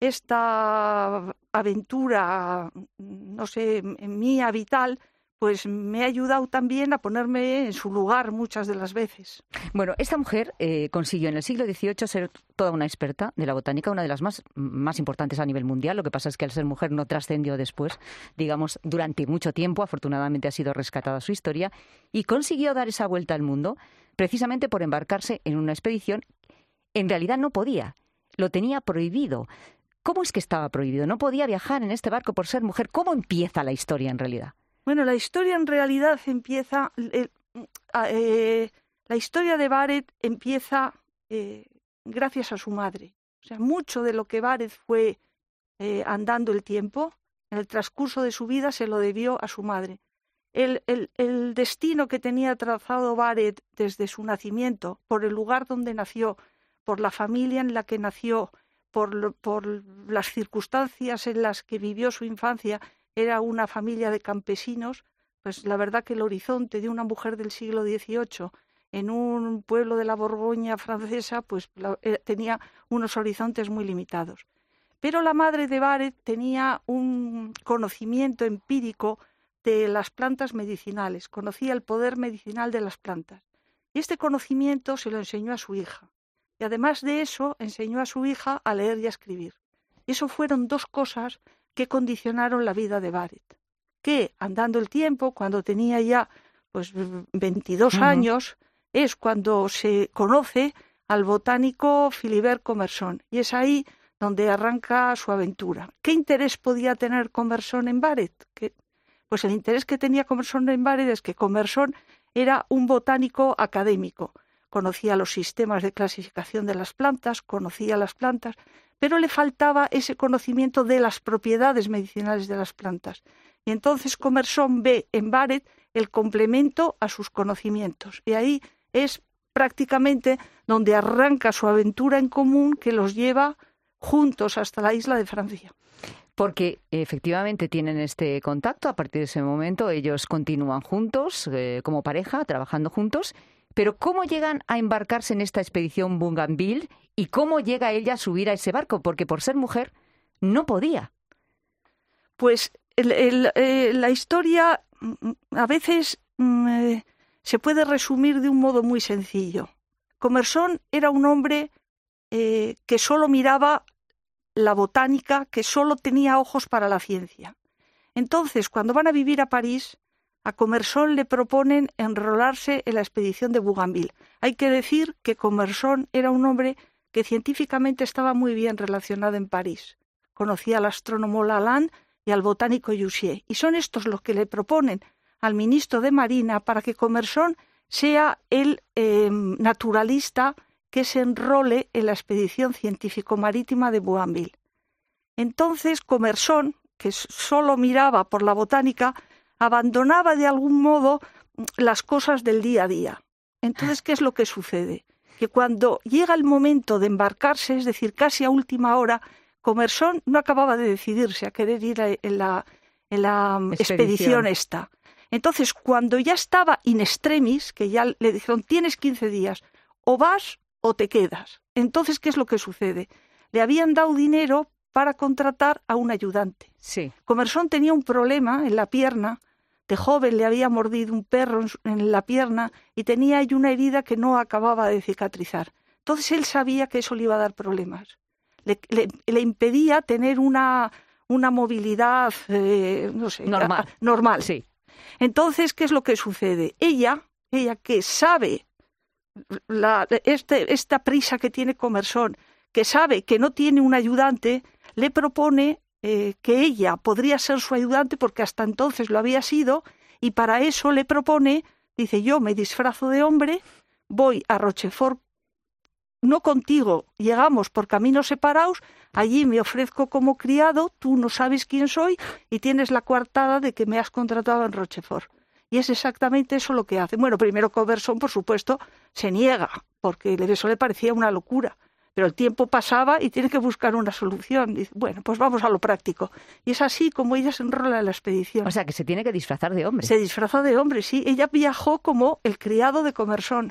esta aventura, no sé, mía, vital, pues me ha ayudado también a ponerme en su lugar muchas de las veces. Bueno, esta mujer eh, consiguió en el siglo dieciocho ser toda una experta de la botánica, una de las más, más importantes a nivel mundial. Lo que pasa es que al ser mujer no trascendió después, digamos, durante mucho tiempo. Afortunadamente ha sido rescatada su historia y consiguió dar esa vuelta al mundo precisamente por embarcarse en una expedición. En realidad no podía, lo tenía prohibido. ¿Cómo es que estaba prohibido? No podía viajar en este barco por ser mujer. ¿Cómo empieza la historia en realidad? Bueno, la historia en realidad empieza... Eh, eh, la historia de Bareth empieza eh, gracias a su madre. O sea, mucho de lo que Bareth fue eh, andando el tiempo, en el transcurso de su vida, se lo debió a su madre. El, el, el destino que tenía trazado Bareth desde su nacimiento, por el lugar donde nació, por la familia en la que nació, por, por las circunstancias en las que vivió su infancia, era una familia de campesinos, pues la verdad que el horizonte de una mujer del siglo dieciocho en un pueblo de la Borgoña francesa, pues la, eh, tenía unos horizontes muy limitados. Pero la madre de Bareth tenía un conocimiento empírico de las plantas medicinales, conocía el poder medicinal de las plantas. Y este conocimiento se lo enseñó a su hija. Y además de eso, enseñó a su hija a leer y a escribir. Y eso fueron dos cosas que condicionaron la vida de Bareth. Que, andando el tiempo, cuando tenía ya pues veintidós uh-huh. años, es cuando se conoce al botánico Philibert Commerson. Y es ahí donde arranca su aventura. ¿Qué interés podía tener Commerson en Bareth? Que, pues el interés que tenía Commerson en Bareth es que Commerson era un botánico académico. Conocía los sistemas de clasificación de las plantas, conocía las plantas, pero le faltaba ese conocimiento de las propiedades medicinales de las plantas. Y entonces Commerson ve en Bareth el complemento a sus conocimientos. Y ahí es prácticamente donde arranca su aventura en común que los lleva juntos hasta la isla de Francia. Porque efectivamente tienen este contacto, a partir de ese momento ellos continúan juntos, eh, como pareja, trabajando juntos, pero ¿cómo llegan a embarcarse en esta expedición Bougainville y cómo llega ella a subir a ese barco? Porque por ser mujer no podía. Pues el, el, eh, la historia a veces eh, se puede resumir de un modo muy sencillo. Commerson era un hombre eh, que solo miraba la botánica, que solo tenía ojos para la ciencia. Entonces, cuando van a vivir a París, a Commerson le proponen enrolarse en la expedición de Bougainville. Hay que decir que Commerson era un hombre que científicamente estaba muy bien relacionado en París. Conocía al astrónomo Lalande y al botánico Jussieu. Y son estos los que le proponen al ministro de Marina para que Commerson sea el eh, naturalista que se enrole en la expedición científico-marítima de Bougainville. Entonces Commerson, que solo miraba por la botánica, abandonaba de algún modo las cosas del día a día. Entonces, ¿qué es lo que sucede? Que cuando llega el momento de embarcarse, es decir, casi a última hora, Commerson no acababa de decidirse a querer ir a, en la, en la expedición. expedición esta. Entonces, cuando ya estaba in extremis, que ya le dijeron, tienes quince días, o vas o te quedas. Entonces, ¿qué es lo que sucede? Le habían dado dinero para contratar a un ayudante. Sí. Commerson tenía un problema en la pierna. De joven le había mordido un perro en, su, en la pierna y tenía ahí una herida que no acababa de cicatrizar. Entonces él sabía que eso le iba a dar problemas. Le, le, le impedía tener una, una movilidad, eh, no sé, normal. A, normal. Sí. Entonces, ¿qué es lo que sucede? Ella, ella que sabe la, este, esta prisa que tiene Commerson, que sabe que no tiene un ayudante, le propone eh, que ella podría ser su ayudante porque hasta entonces lo había sido, y para eso le propone, dice, yo me disfrazo de hombre, voy a Rochefort, no contigo, llegamos por caminos separados, allí me ofrezco como criado, tú no sabes quién soy y tienes la coartada de que me has contratado en Rochefort. Y es exactamente eso lo que hace. Bueno, primero Commerson, por supuesto, se niega, porque eso le parecía una locura. Pero el tiempo pasaba y tiene que buscar una solución. Dice, bueno, pues vamos a lo práctico. Y es así como ella se enrola en la expedición. O sea, que se tiene que disfrazar de hombre. Se disfraza de hombre, sí. Ella viajó como el criado de Commerson.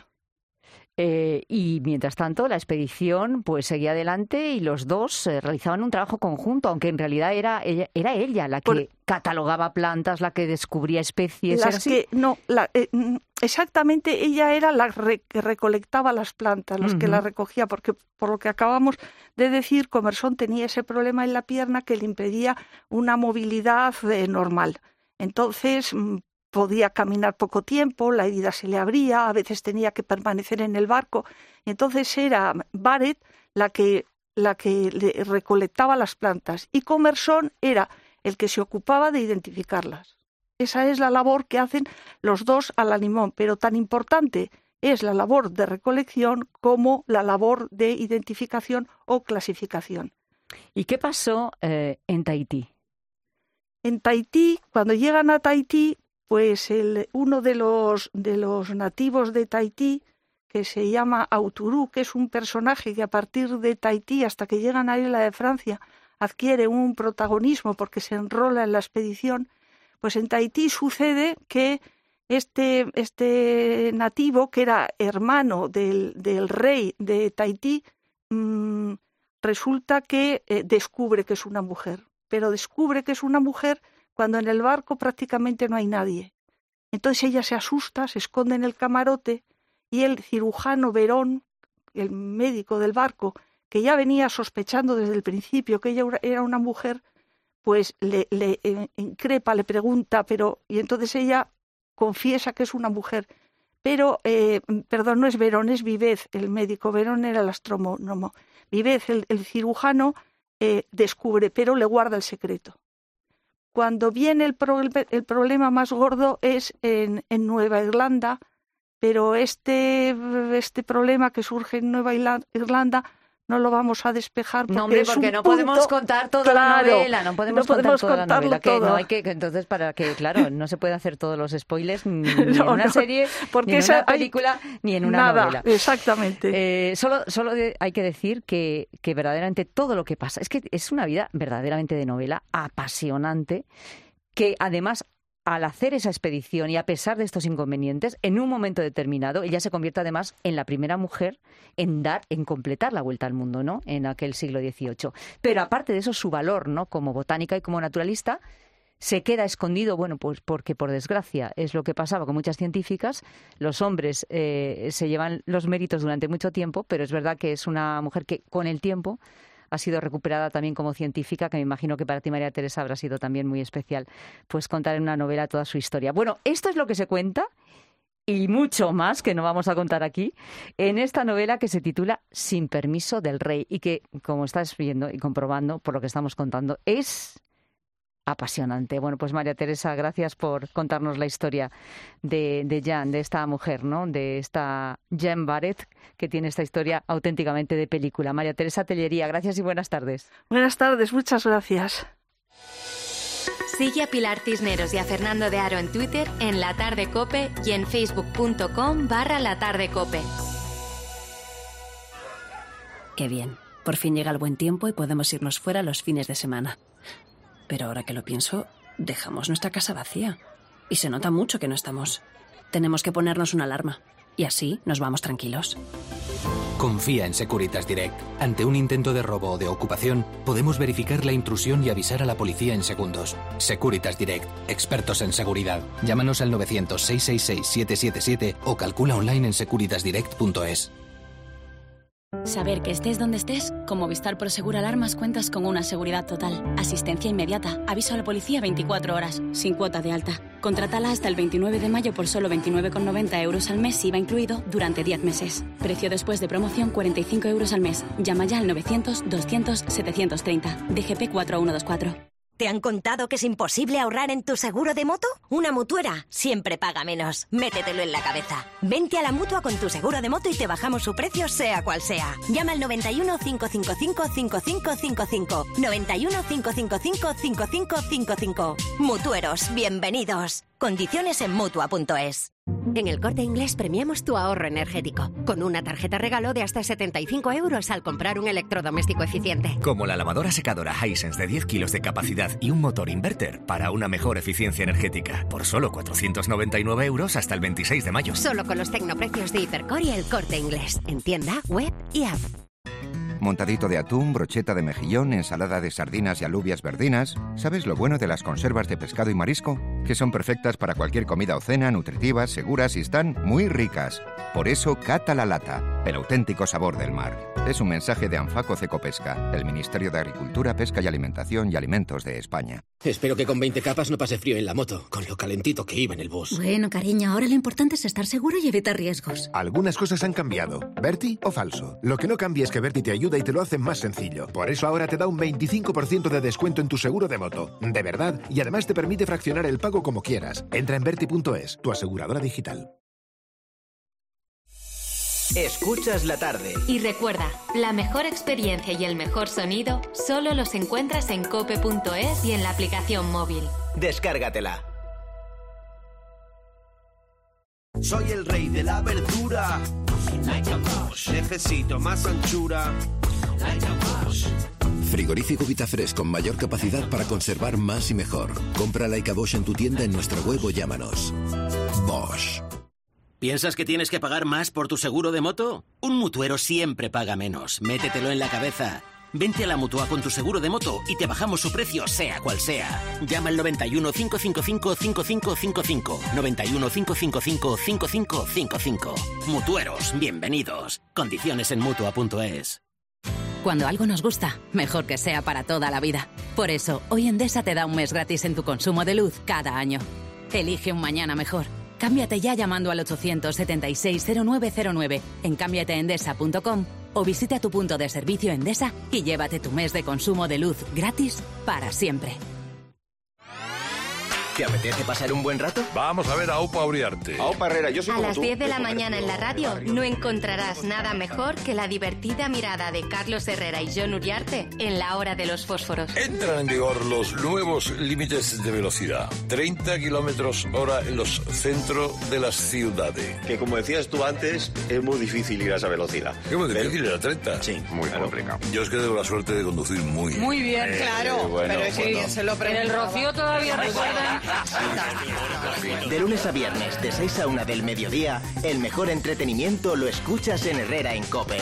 Eh, y mientras tanto la expedición pues seguía adelante y los dos eh, realizaban un trabajo conjunto, aunque en realidad era ella, era ella la que Por... catalogaba plantas, la que descubría especies. Las que no, la, eh, exactamente ella era la re, que recolectaba las plantas, las uh-huh. que las recogía, porque por lo que acabamos de decir, Commerson tenía ese problema en la pierna que le impedía una movilidad eh, normal. Entonces podía caminar poco tiempo, la herida se le abría, a veces tenía que permanecer en el barco. Y entonces era Bareth la que la que le recolectaba las plantas y Commerson era el que se ocupaba de identificarlas. Esa es la labor que hacen los dos a la limón, pero tan importante es la labor de recolección como la labor de identificación o clasificación. ¿Y qué pasó eh, en Tahití? En Tahití, cuando llegan a Tahití, pues el, uno de los, de los nativos de Tahití, que se llama Auturú, que es un personaje que a partir de Tahití hasta que llegan a la isla de Francia adquiere un protagonismo porque se enrola en la expedición, pues en Tahití sucede que este, este nativo, que era hermano del, del rey de Tahití, mmm, resulta que eh, descubre que es una mujer, pero descubre que es una mujer cuando en el barco prácticamente no hay nadie. Entonces ella se asusta, se esconde en el camarote y el cirujano Verón, el médico del barco, que ya venía sospechando desde el principio que ella era una mujer, pues le, le eh, increpa, le pregunta, pero y entonces ella confiesa que es una mujer. Pero, eh, perdón, no es Verón, es Vivez, el médico. Verón era el astrónomo. Vivez, el, el cirujano, eh, descubre, pero le guarda el secreto. Cuando viene el, pro, el problema más gordo es en, en Nueva Irlanda, pero este, este problema que surge en Nueva Irlanda no lo vamos a despejar porque, no, hombre, es porque un no punto, podemos contar toda claro, la novela, no podemos, no podemos contar toda la novela, todo. que no hay que, que entonces para que claro, no se puede hacer todos los spoilers ni, ni no, en una no, serie, porque ni en esa una película, hay... ni en una Nada, novela. Exactamente. Eh, solo solo de, hay que decir que, que verdaderamente todo lo que pasa, es que es una vida verdaderamente de novela, apasionante, que además al hacer esa expedición y a pesar de estos inconvenientes, en un momento determinado, ella se convierte además en la primera mujer en dar, en completar la vuelta al mundo, ¿no? En aquel siglo dieciocho. Pero aparte de eso, su valor, ¿no? Como botánica y como naturalista, se queda escondido, bueno, pues porque por desgracia es lo que pasaba con muchas científicas, los hombres eh, se llevan los méritos durante mucho tiempo, pero es verdad que es una mujer que con el tiempo ha sido recuperada también como científica, que me imagino que para ti, María Teresa, habrá sido también muy especial, pues contar en una novela toda su historia. Bueno, esto es lo que se cuenta, y mucho más, que no vamos a contar aquí, en esta novela que se titula Sin permiso del rey, y que, como estás viendo y comprobando por lo que estamos contando, es apasionante. Bueno, pues María Teresa, gracias por contarnos la historia de, de Jeanne, de esta mujer, ¿no? De esta Jeanne Barrett, que tiene esta historia auténticamente de película. María Teresa Tellería, gracias y buenas tardes. Buenas tardes, muchas gracias. Sigue a Pilar Cisneros y a Fernando de Aro en Twitter, en La Tarde Cope y en facebook.com barra La Tarde Cope. Qué bien. Por fin llega el buen tiempo y podemos irnos fuera los fines de semana. Pero ahora que lo pienso, dejamos nuestra casa vacía. Y se nota mucho que no estamos. Tenemos que ponernos una alarma. Y así nos vamos tranquilos. Confía en Securitas Direct. Ante un intento de robo o de ocupación, podemos verificar la intrusión y avisar a la policía en segundos. Securitas Direct. Expertos en seguridad. Llámanos al novecientos, seiscientos sesenta y seis, siete siete siete o calcula online en securitas direct punto es. Saber que estés donde estés, con Movistar Prosegur Alarmas cuentas con una seguridad total, asistencia inmediata, aviso a la policía veinticuatro horas, sin cuota de alta. Contrátala hasta el veintinueve de mayo por solo veintinueve con noventa euros al mes, I V A incluido, durante diez meses. Precio después de promoción cuarenta y cinco euros al mes. Llama ya al novecientos, doscientos, setecientos treinta. D G P cuatro uno dos cuatro. ¿Te han contado que es imposible ahorrar en tu seguro de moto? Una mutuera siempre paga menos. Métetelo en la cabeza. Vente a la Mutua con tu seguro de moto y te bajamos su precio sea cual sea. Llama al noventa y uno, cinco cinco cinco, cinco cinco cinco cinco. noventa y uno, cinco cinco cinco, cinco cinco cinco cinco. Mutueros, bienvenidos. Condiciones en Mutua punto es. En El Corte Inglés premiamos tu ahorro energético, con una tarjeta regalo de hasta setenta y cinco euros al comprar un electrodoméstico eficiente. Como la lavadora secadora Hisense de diez kilos de capacidad y un motor inverter para una mejor eficiencia energética. Por solo cuatrocientos noventa y nueve euros hasta el veintiséis de mayo. Solo con los tecnoprecios de Hipercor y El Corte Inglés. En tienda, web y app. Montadito de atún, brocheta de mejillón, ensalada de sardinas y alubias verdinas. ¿Sabes lo bueno de las conservas de pescado y marisco? que son perfectas para cualquier comida o cena, nutritivas, seguras y están muy ricas. Por eso, cata la lata, el auténtico sabor del mar. Es un mensaje de Anfaco Cecopesca, el Ministerio de Agricultura, Pesca y Alimentación y Alimentos de España. Espero que con veinte capas no pase frío en la moto, con lo calentito que iba en el bus. Bueno, cariño, ahora lo importante es estar seguro y evitar riesgos. Algunas cosas han cambiado. ¿Berti o falso? Lo que no cambia es que Berti te ayuda y te lo hace más sencillo. Por eso ahora te da un veinticinco por ciento de descuento en tu seguro de moto. De verdad, y además te permite fraccionar el pago como quieras. Entra en berti punto es, tu aseguradora digital. Escuchas la tarde. Y recuerda, la mejor experiencia y el mejor sonido solo los encuentras en cope punto es y en la aplicación móvil. Descárgatela. Soy el rey de la verdura. Necesito más anchura. Frigorífico Vitafresh con mayor capacidad para conservar más y mejor. Compra Leica Bosch en tu tienda en nuestra web o llámanos. Bosch. ¿Piensas que tienes que pagar más por tu seguro de moto? Un mutuero siempre paga menos. Métetelo en la cabeza. Vente a la Mutua con tu seguro de moto y te bajamos su precio, sea cual sea. Llama al noventa y uno, cinco cinco cinco, cinco cinco cinco cinco. noventa y uno, cinco cinco cinco, cinco cinco cinco cinco. Mutueros, bienvenidos. Condiciones en mutua punto es. Cuando algo nos gusta, mejor que sea para toda la vida. Por eso, hoy Endesa te da un mes gratis en tu consumo de luz cada año. Elige un mañana mejor. Cámbiate ya llamando al ochocientos setenta y seis cero nueve cero nueve en cámbiate endesa punto com o visita tu punto de servicio Endesa y llévate tu mes de consumo de luz gratis para siempre. ¿Te apetece pasar un buen rato? Vamos a ver a Aupa Uriarte. Aupa Herrera, yo soy A como las tú. diez de la mañana en la radio no encontrarás nada mejor que la divertida mirada de Carlos Herrera y Jon Uriarte en la hora de los fósforos. Entran en vigor los nuevos límites de velocidad. treinta kilómetros hora en los centros de las ciudades. Que como decías tú antes, es muy difícil ir a esa velocidad. ¿Qué muy difícil? ¿Era treinta? Sí, muy claro. complicado. Yo es que tengo la suerte de conducir muy Muy bien, eh, claro. bueno, pero sí, bueno. se lo En el Rocío todavía recuerdan. De lunes a viernes, de seis a una del mediodía, el mejor entretenimiento lo escuchas en Herrera en COPE.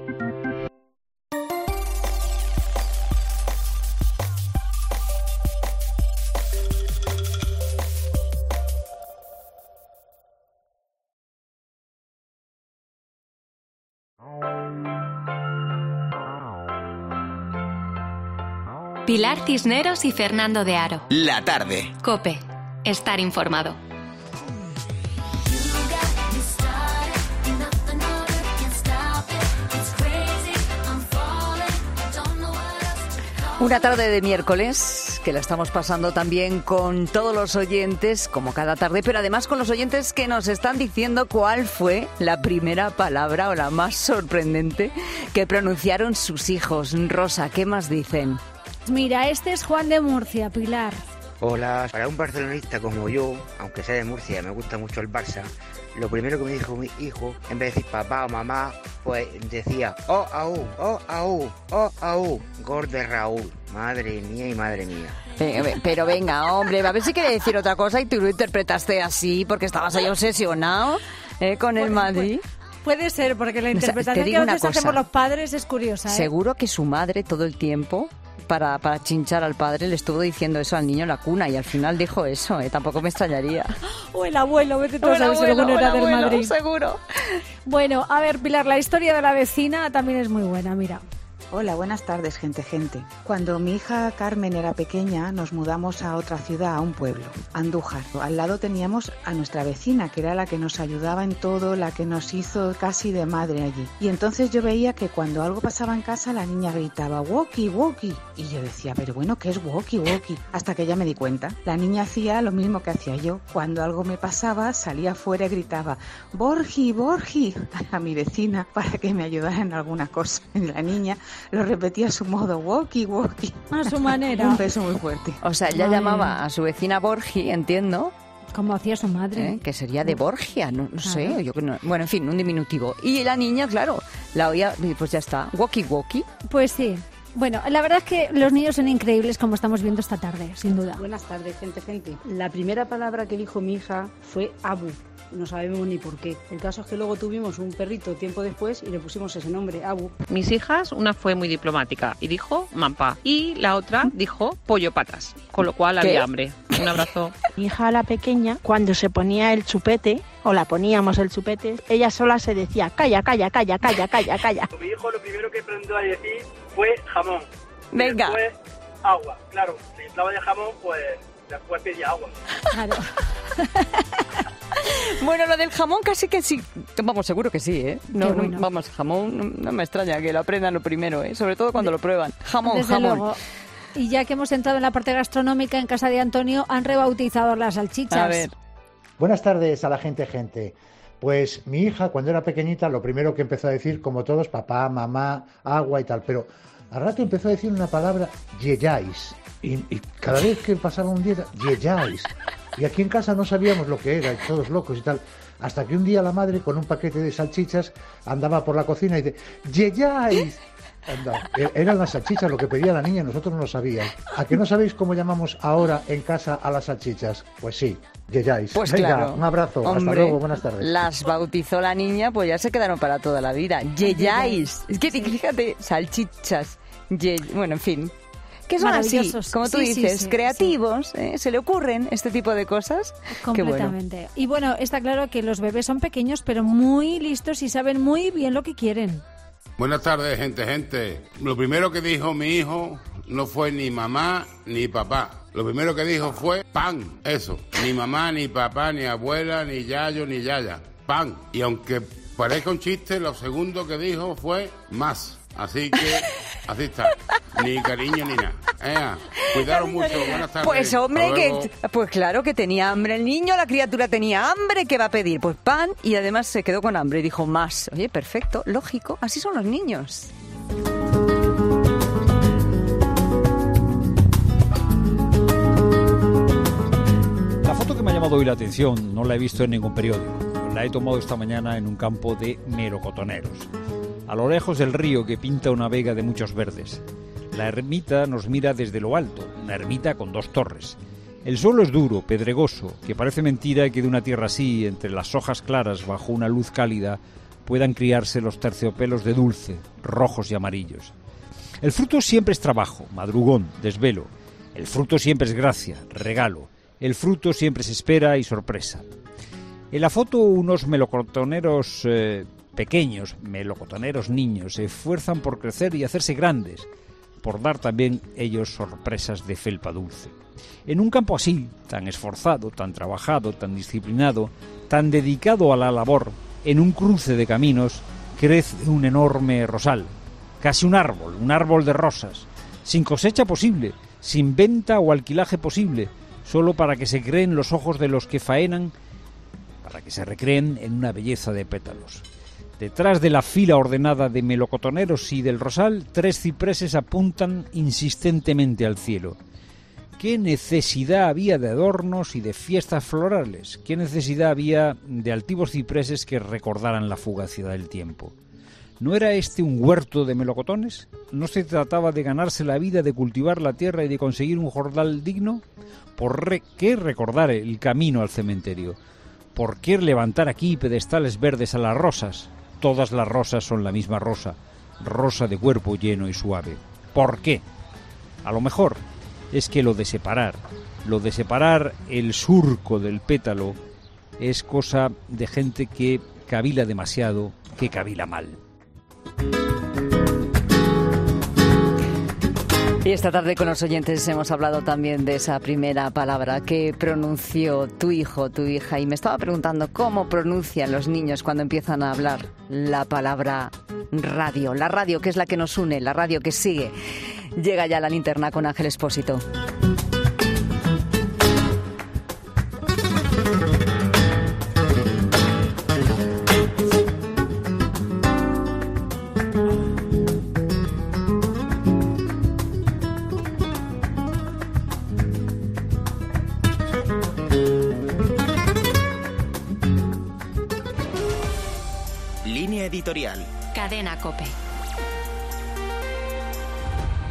Pilar Cisneros y Fernando de Aro. La tarde. COPE. Estar informado. Una tarde de miércoles que la estamos pasando también con todos los oyentes, como cada tarde, pero además con los oyentes que nos están diciendo cuál fue la primera palabra o la más sorprendente que pronunciaron sus hijos. Rosa, ¿qué más dicen? Mira, este es Juan de Murcia, Pilar. Hola, para un barcelonista como yo, aunque sea de Murcia, me gusta mucho el Barça, lo primero que me dijo mi hijo, en vez de decir papá o mamá, pues decía, oh, aú, oh, aú, oh, aú, gol de Raúl. Madre mía y madre mía. Pero venga, hombre, a ver si quiere decir otra cosa y tú lo interpretaste así porque estabas ahí obsesionado ¿eh? con el Madrid. Puede ser, porque la interpretación que a veces hacemos los padres es curiosa. ¿eh? Seguro que su madre todo el tiempo... Para, para chinchar al padre, le estuvo diciendo eso al niño en la cuna y al final dijo eso, ¿eh? Tampoco me extrañaría. O el abuelo, vete tú a saber si el abuelo era del Madrid. Seguro. Bueno, a ver, Pilar, la historia de la vecina también es muy buena, mira. Hola, buenas tardes, gente, gente. Cuando mi hija Carmen era pequeña, nos mudamos a otra ciudad, a un pueblo, Andújar. Al lado teníamos a nuestra vecina, que era la que nos ayudaba en todo, la que nos hizo casi de madre allí. Y entonces yo veía que cuando algo pasaba en casa, la niña gritaba, walkie, walkie. Y yo decía, pero bueno, ¿qué es walkie, walkie? Hasta que ya me di cuenta. La niña hacía lo mismo que hacía yo. Cuando algo me pasaba, salía afuera y gritaba, Borgi, Borgi, a mi vecina, para que me ayudara en alguna cosa. Y la niña lo repetía a su modo, walkie, walkie. A su manera. Un beso muy fuerte. O sea, ella Ay. llamaba a su vecina Borgi, entiendo. Como hacía su madre. ¿Eh? Que sería de Borgia, no, no claro. sé. Yo, no, bueno, en fin, un diminutivo. Y la niña, claro, la oía, pues ya está, walkie, walkie. Pues sí. Bueno, la verdad es que los niños son increíbles, como estamos viendo esta tarde, sin duda. Buenas tardes, gente, gente. La primera palabra que dijo mi hija fue abu. No sabemos ni por qué. El caso es que luego tuvimos un perrito tiempo después y le pusimos ese nombre, Abu. Mis hijas, una fue muy diplomática y dijo mampa. Y la otra dijo pollo patas, con lo cual ¿Qué? había hambre. Un abrazo. Mi hija, la pequeña, cuando se ponía el chupete, o la poníamos el chupete, ella sola se decía, calla, calla, calla, calla, calla, calla. Mi hijo lo primero que aprendió a decir fue jamón. Venga. Después agua. Claro, si hablaba de jamón, pues después pedía agua. Claro. Bueno, lo del jamón casi que sí. Vamos, seguro que sí, ¿eh? No, bueno. no, vamos, jamón no, no me extraña que lo aprendan lo primero, ¿eh? Sobre todo cuando lo prueban. Jamón, Desde jamón. luego. Y ya que hemos entrado en la parte gastronómica, en casa de Antonio han rebautizado las salchichas. A ver. Buenas tardes a la gente, gente. Pues mi hija, cuando era pequeñita, lo primero que empezó a decir, como todos, papá, mamá, agua y tal, pero al rato empezó a decir una palabra, yeyáis. Y, y cada vez que pasaba un día, yeyáis. Y aquí en casa no sabíamos lo que era, y todos locos y tal. Hasta que un día la madre, con un paquete de salchichas, andaba por la cocina y dice, yeyáis. Anda, eran las salchichas lo que pedía la niña, nosotros no lo sabíamos. ¿A que no sabéis cómo llamamos ahora en casa a las salchichas? Pues sí, yeyáis. Pues Venga, claro. un abrazo, Hombre, hasta luego, buenas tardes. Las bautizó la niña, pues ya se quedaron para toda la vida. Yeyáis. Es que fíjate, salchichas. Ye... Bueno, en fin. Que son así, como tú sí, dices, sí, sí, creativos, sí. ¿eh? Se le ocurren este tipo de cosas. Completamente. Qué bueno. Y bueno, está claro que los bebés son pequeños, pero muy listos y saben muy bien lo que quieren. Buenas tardes, gente, gente. Lo primero que dijo mi hijo no fue ni mamá ni papá. Lo primero que dijo fue pan, eso. Ni mamá, ni papá, ni abuela, ni yayo, ni yaya. Pan. Y aunque parezca un chiste, lo segundo que dijo fue más. Así que, así está. Ni cariño ni nada. Ea, cuidaros mucho. Buenas tardes. Pues hombre, que, pues claro que tenía hambre el niño, la criatura tenía hambre, ¿qué va a pedir? Pues pan, y además se quedó con hambre y dijo más. Oye, perfecto, lógico, así son los niños. La foto que me ha llamado hoy la atención no la he visto en ningún periódico. La he tomado esta mañana en un campo de melocotoneros. A lo lejos del río que pinta una vega de muchos verdes. La ermita nos mira desde lo alto, una ermita con dos torres. El suelo es duro, pedregoso, que parece mentira que de una tierra así, entre las hojas claras bajo una luz cálida, puedan criarse los terciopelos de dulce, rojos y amarillos. El fruto siempre es trabajo, madrugón, desvelo. El fruto siempre es gracia, regalo. El fruto siempre es espera y sorpresa. En la foto unos melocotoneros eh, pequeños, melocotoneros niños, se esfuerzan por crecer y hacerse grandes, por dar también ellos sorpresas de felpa dulce. En un campo así, tan esforzado, tan trabajado, tan disciplinado, tan dedicado a la labor, en un cruce de caminos, crece un enorme rosal, casi un árbol, un árbol de rosas, sin cosecha posible, sin venta o alquilaje posible, solo para que se creen los ojos de los que faenan, para que se recreen en una belleza de pétalos. Detrás de la fila ordenada de melocotoneros y del rosal, tres cipreses apuntan insistentemente al cielo. ¿Qué necesidad había de adornos y de fiestas florales? ¿Qué necesidad había de altivos cipreses que recordaran la fugacidad del tiempo? ¿No era este un huerto de melocotones? ¿No se trataba de ganarse la vida, de cultivar la tierra y de conseguir un jornal digno? ¿Por re- qué recordar el camino al cementerio? ¿Por qué levantar aquí pedestales verdes a las rosas? Todas las rosas son la misma rosa, rosa de cuerpo lleno y suave. ¿Por qué? A lo mejor es que lo de separar, lo de separar el surco del pétalo es cosa de gente que cavila demasiado, que cavila mal. Y esta tarde con los oyentes hemos hablado también de esa primera palabra que pronunció tu hijo, tu hija, y me estaba preguntando cómo pronuncian los niños cuando empiezan a hablar la palabra radio. La radio que es la que nos une, la radio que sigue. Llega ya la linterna con Ángel Expósito. Línea editorial. Cadena COPE.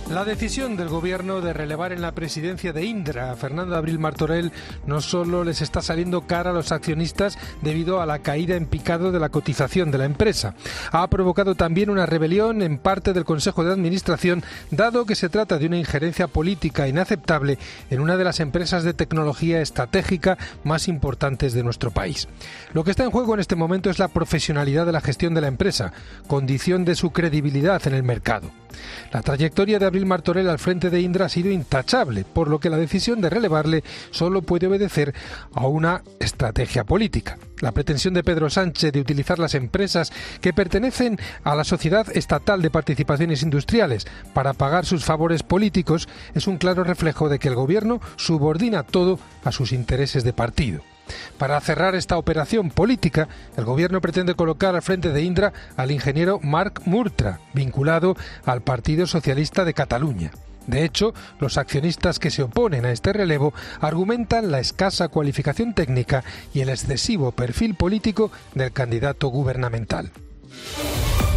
La decisión del gobierno de relevar en la presidencia de Indra a Fernando Abril Martorell no solo les está saliendo cara a los accionistas debido a la caída en picado de la cotización de la empresa, ha provocado también una rebelión en parte del Consejo de Administración, dado que se trata de una injerencia política inaceptable en una de las empresas de tecnología estratégica más importantes de nuestro país. Lo que está en juego en este momento es la profesionalidad de la gestión de la empresa, condición de su credibilidad en el mercado. La trayectoria de Abril Martorell al frente de Indra ha sido intachable, por lo que la decisión de relevarle solo puede obedecer a una estrategia política. La pretensión de Pedro Sánchez de utilizar las empresas que pertenecen a la Sociedad Estatal de Participaciones Industriales para pagar sus favores políticos es un claro reflejo de que el gobierno subordina todo a sus intereses de partido. Para cerrar esta operación política, el gobierno pretende colocar al frente de Indra al ingeniero Marc Murtra, vinculado al Partido Socialista de Cataluña. De hecho, los accionistas que se oponen a este relevo argumentan la escasa cualificación técnica y el excesivo perfil político del candidato gubernamental.